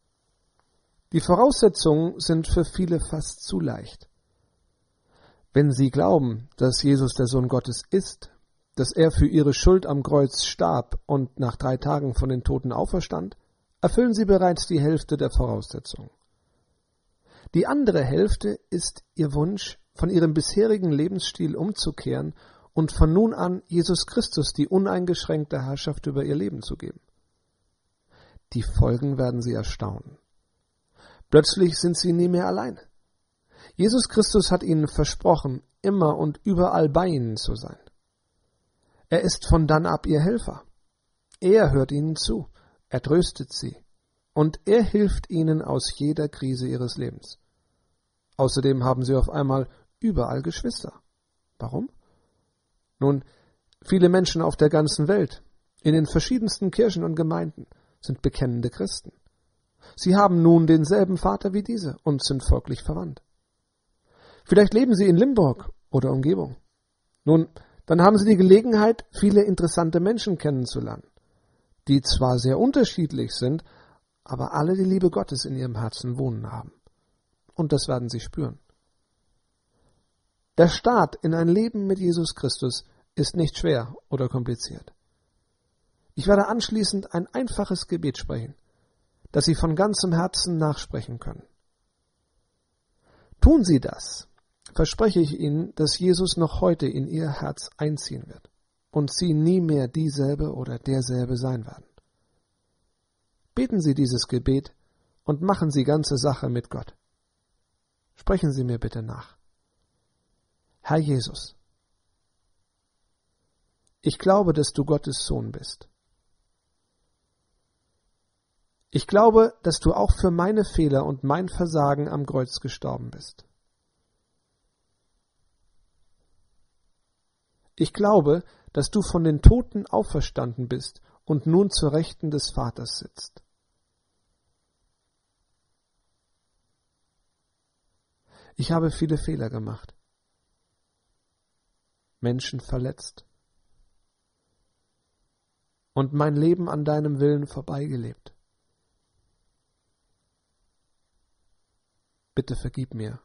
Die Voraussetzungen sind für viele fast zu leicht. Wenn sie glauben, dass Jesus der Sohn Gottes ist, dass er für ihre Schuld am Kreuz starb und nach drei Tagen von den Toten auferstand, erfüllen sie bereits die Hälfte der Voraussetzungen. Die andere Hälfte ist ihr Wunsch, von ihrem bisherigen Lebensstil umzukehren und von nun an Jesus Christus die uneingeschränkte Herrschaft über ihr Leben zu geben. Die Folgen werden sie erstaunen. Plötzlich sind sie nie mehr allein. Jesus Christus hat ihnen versprochen, immer und überall bei ihnen zu sein. Er ist von dann ab ihr Helfer. Er hört ihnen zu, er tröstet sie und er hilft ihnen aus jeder Krise ihres Lebens. Außerdem haben sie auf einmal überall Geschwister. Warum? Nun, viele Menschen auf der ganzen Welt, in den verschiedensten Kirchen und Gemeinden, sind bekennende Christen. Sie haben nun denselben Vater wie diese und sind folglich verwandt. Vielleicht leben sie in Limburg oder Umgebung. Nun, dann haben Sie die Gelegenheit, viele interessante Menschen kennenzulernen, die zwar sehr unterschiedlich sind, aber alle die Liebe Gottes in ihrem Herzen wohnen haben. Und das werden Sie spüren. Der Start in ein Leben mit Jesus Christus ist nicht schwer oder kompliziert. Ich werde anschließend ein einfaches Gebet sprechen, das Sie von ganzem Herzen nachsprechen können. Tun Sie das, verspreche ich Ihnen, dass Jesus noch heute in Ihr Herz einziehen wird und Sie nie mehr dieselbe oder derselbe sein werden. Beten Sie dieses Gebet und machen Sie ganze Sache mit Gott. Sprechen Sie mir bitte nach. Herr Jesus, ich glaube, dass du Gottes Sohn bist. Ich glaube, dass du auch für meine Fehler und mein Versagen am Kreuz gestorben bist. Ich glaube, dass du von den Toten auferstanden bist und nun zur Rechten des Vaters sitzt. Ich habe viele Fehler gemacht, Menschen verletzt und mein Leben an deinem Willen vorbeigelebt. Bitte vergib mir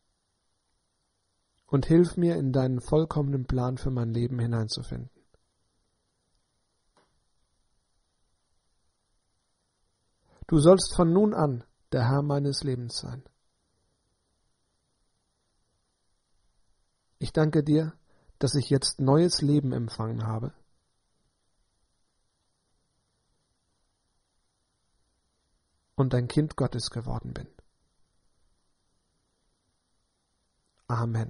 und hilf mir, in deinen vollkommenen Plan für mein Leben hineinzufinden. Du sollst von nun an der Herr meines Lebens sein. Ich danke dir, dass ich jetzt neues Leben empfangen habe. Und ein Kind Gottes geworden bin. Amen.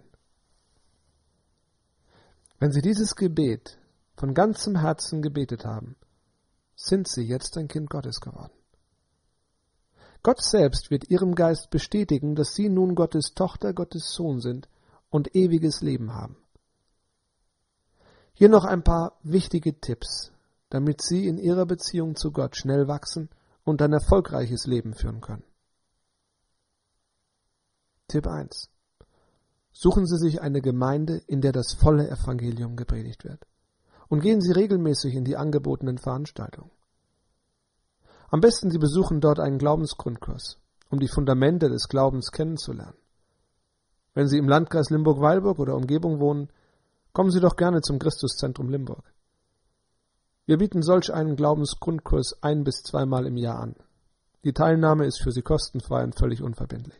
Wenn Sie dieses Gebet von ganzem Herzen gebetet haben, sind Sie jetzt ein Kind Gottes geworden. Gott selbst wird Ihrem Geist bestätigen, dass Sie nun Gottes Tochter, Gottes Sohn sind und ewiges Leben haben. Hier noch ein paar wichtige Tipps, damit Sie in Ihrer Beziehung zu Gott schnell wachsen und ein erfolgreiches Leben führen können. Tipp eins. Suchen Sie sich eine Gemeinde, in der das volle Evangelium gepredigt wird. Und gehen Sie regelmäßig in die angebotenen Veranstaltungen. Am besten Sie besuchen dort einen Glaubensgrundkurs. um die Fundamente des Glaubens kennenzulernen. Wenn Sie im Landkreis Limburg-Weilburg oder Umgebung wohnen, kommen Sie doch gerne zum Christuszentrum Limburg. Wir bieten solch einen Glaubensgrundkurs ein- bis zweimal im Jahr an. Die Teilnahme ist für Sie kostenfrei und völlig unverbindlich.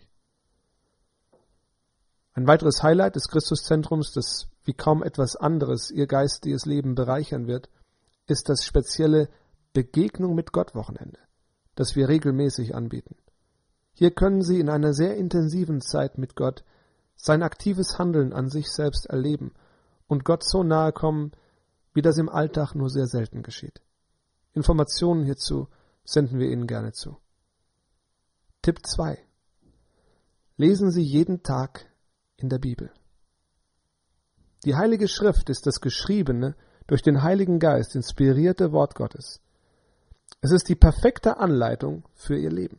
Ein weiteres Highlight des Christuszentrums, das wie kaum etwas anderes Ihr geistiges Leben bereichern wird, ist das spezielle Begegnung mit Gott Wochenende, das wir regelmäßig anbieten. Hier können Sie in einer sehr intensiven Zeit mit Gott sein aktives Handeln an sich selbst erleben und Gott so nahe kommen, wie das im Alltag nur sehr selten geschieht. Informationen hierzu senden wir Ihnen gerne zu. Tipp zwei. Lesen Sie jeden Tag in der Bibel. Die Heilige Schrift ist das geschriebene, durch den Heiligen Geist inspirierte Wort Gottes. Es ist die perfekte Anleitung für Ihr Leben.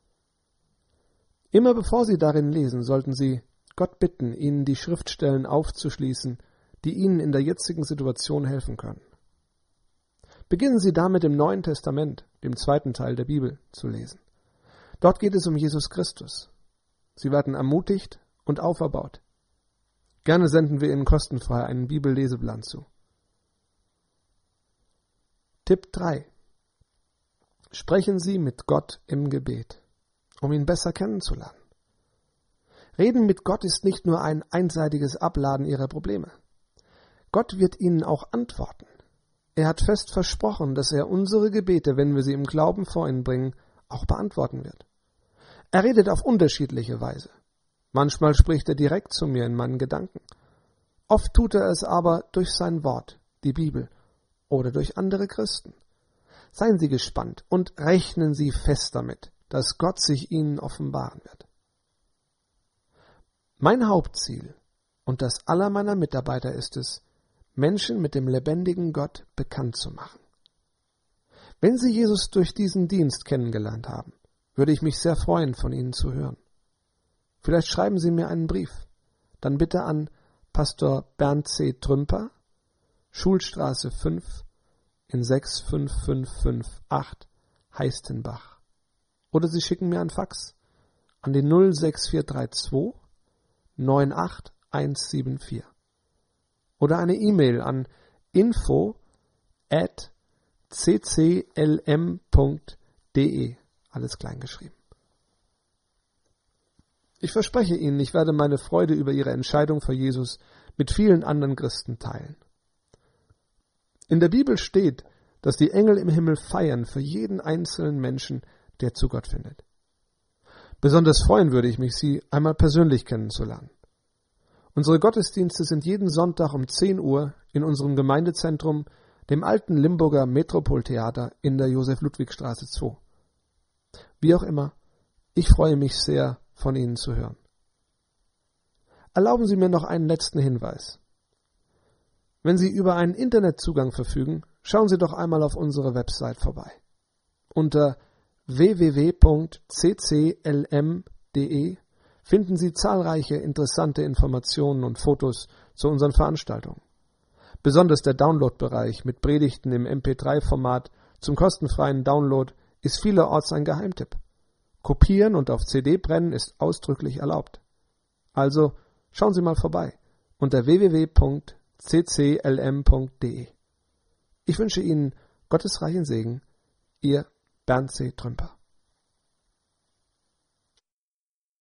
Immer bevor Sie darin lesen, sollten Sie Gott bitten, Ihnen die Schriftstellen aufzuschließen, die Ihnen in der jetzigen Situation helfen können. Beginnen Sie damit im Neuen Testament, dem zweiten Teil der Bibel, zu lesen. Dort geht es um Jesus Christus. Sie werden ermutigt und auferbaut. Gerne senden wir Ihnen kostenfrei einen Bibelleseplan zu. Tipp drei. Sprechen Sie mit Gott im Gebet, um ihn besser kennenzulernen. Reden mit Gott ist nicht nur ein einseitiges Abladen Ihrer Probleme. Gott wird Ihnen auch antworten. Er hat fest versprochen, dass er unsere Gebete, wenn wir sie im Glauben vor ihn bringen, auch beantworten wird. Er redet auf unterschiedliche Weise. Manchmal spricht er direkt zu mir in meinen Gedanken. Oft tut er es aber durch sein Wort, die Bibel, oder durch andere Christen. Seien Sie gespannt und rechnen Sie fest damit, dass Gott sich Ihnen offenbaren wird. Mein Hauptziel und das aller meiner Mitarbeiter ist es, Menschen mit dem lebendigen Gott bekannt zu machen. Wenn Sie Jesus durch diesen Dienst kennengelernt haben, würde ich mich sehr freuen, von Ihnen zu hören. Vielleicht schreiben Sie mir einen Brief, dann bitte an Pastor Bernd C. Trümper, Schulstraße fünf in sechs fünf fünf fünf acht, Heistenbach. Oder Sie schicken mir ein Fax an die null sechs vier drei zwei neun acht eins sieben vier. Oder eine E-Mail an info at c c l m punkt d e, alles klein geschrieben. Ich verspreche Ihnen, ich werde meine Freude über Ihre Entscheidung für Jesus mit vielen anderen Christen teilen. In der Bibel steht, dass die Engel im Himmel feiern für jeden einzelnen Menschen, der zu Gott findet. Besonders freuen würde ich mich, Sie einmal persönlich kennenzulernen. Unsere Gottesdienste sind jeden Sonntag um zehn Uhr in unserem Gemeindezentrum, dem alten Limburger Metropoltheater in der Josef-Ludwig-Straße zwei. Wie auch immer, ich freue mich sehr, von Ihnen zu hören. Erlauben Sie mir noch einen letzten Hinweis. Wenn Sie über einen Internetzugang verfügen, schauen Sie doch einmal auf unsere Website vorbei. Unter w w w punkt c c l m punkt d e finden Sie zahlreiche interessante Informationen und Fotos zu unseren Veranstaltungen. Besonders der Download-Bereich mit Predigten im M P drei Format zum kostenfreien Download ist vielerorts ein Geheimtipp. Kopieren und auf C D brennen ist ausdrücklich erlaubt. Also schauen Sie mal vorbei unter w w w punkt c c l m punkt d e. Ich wünsche Ihnen Gottes reichen Segen, Ihr Bernd C. Trümper.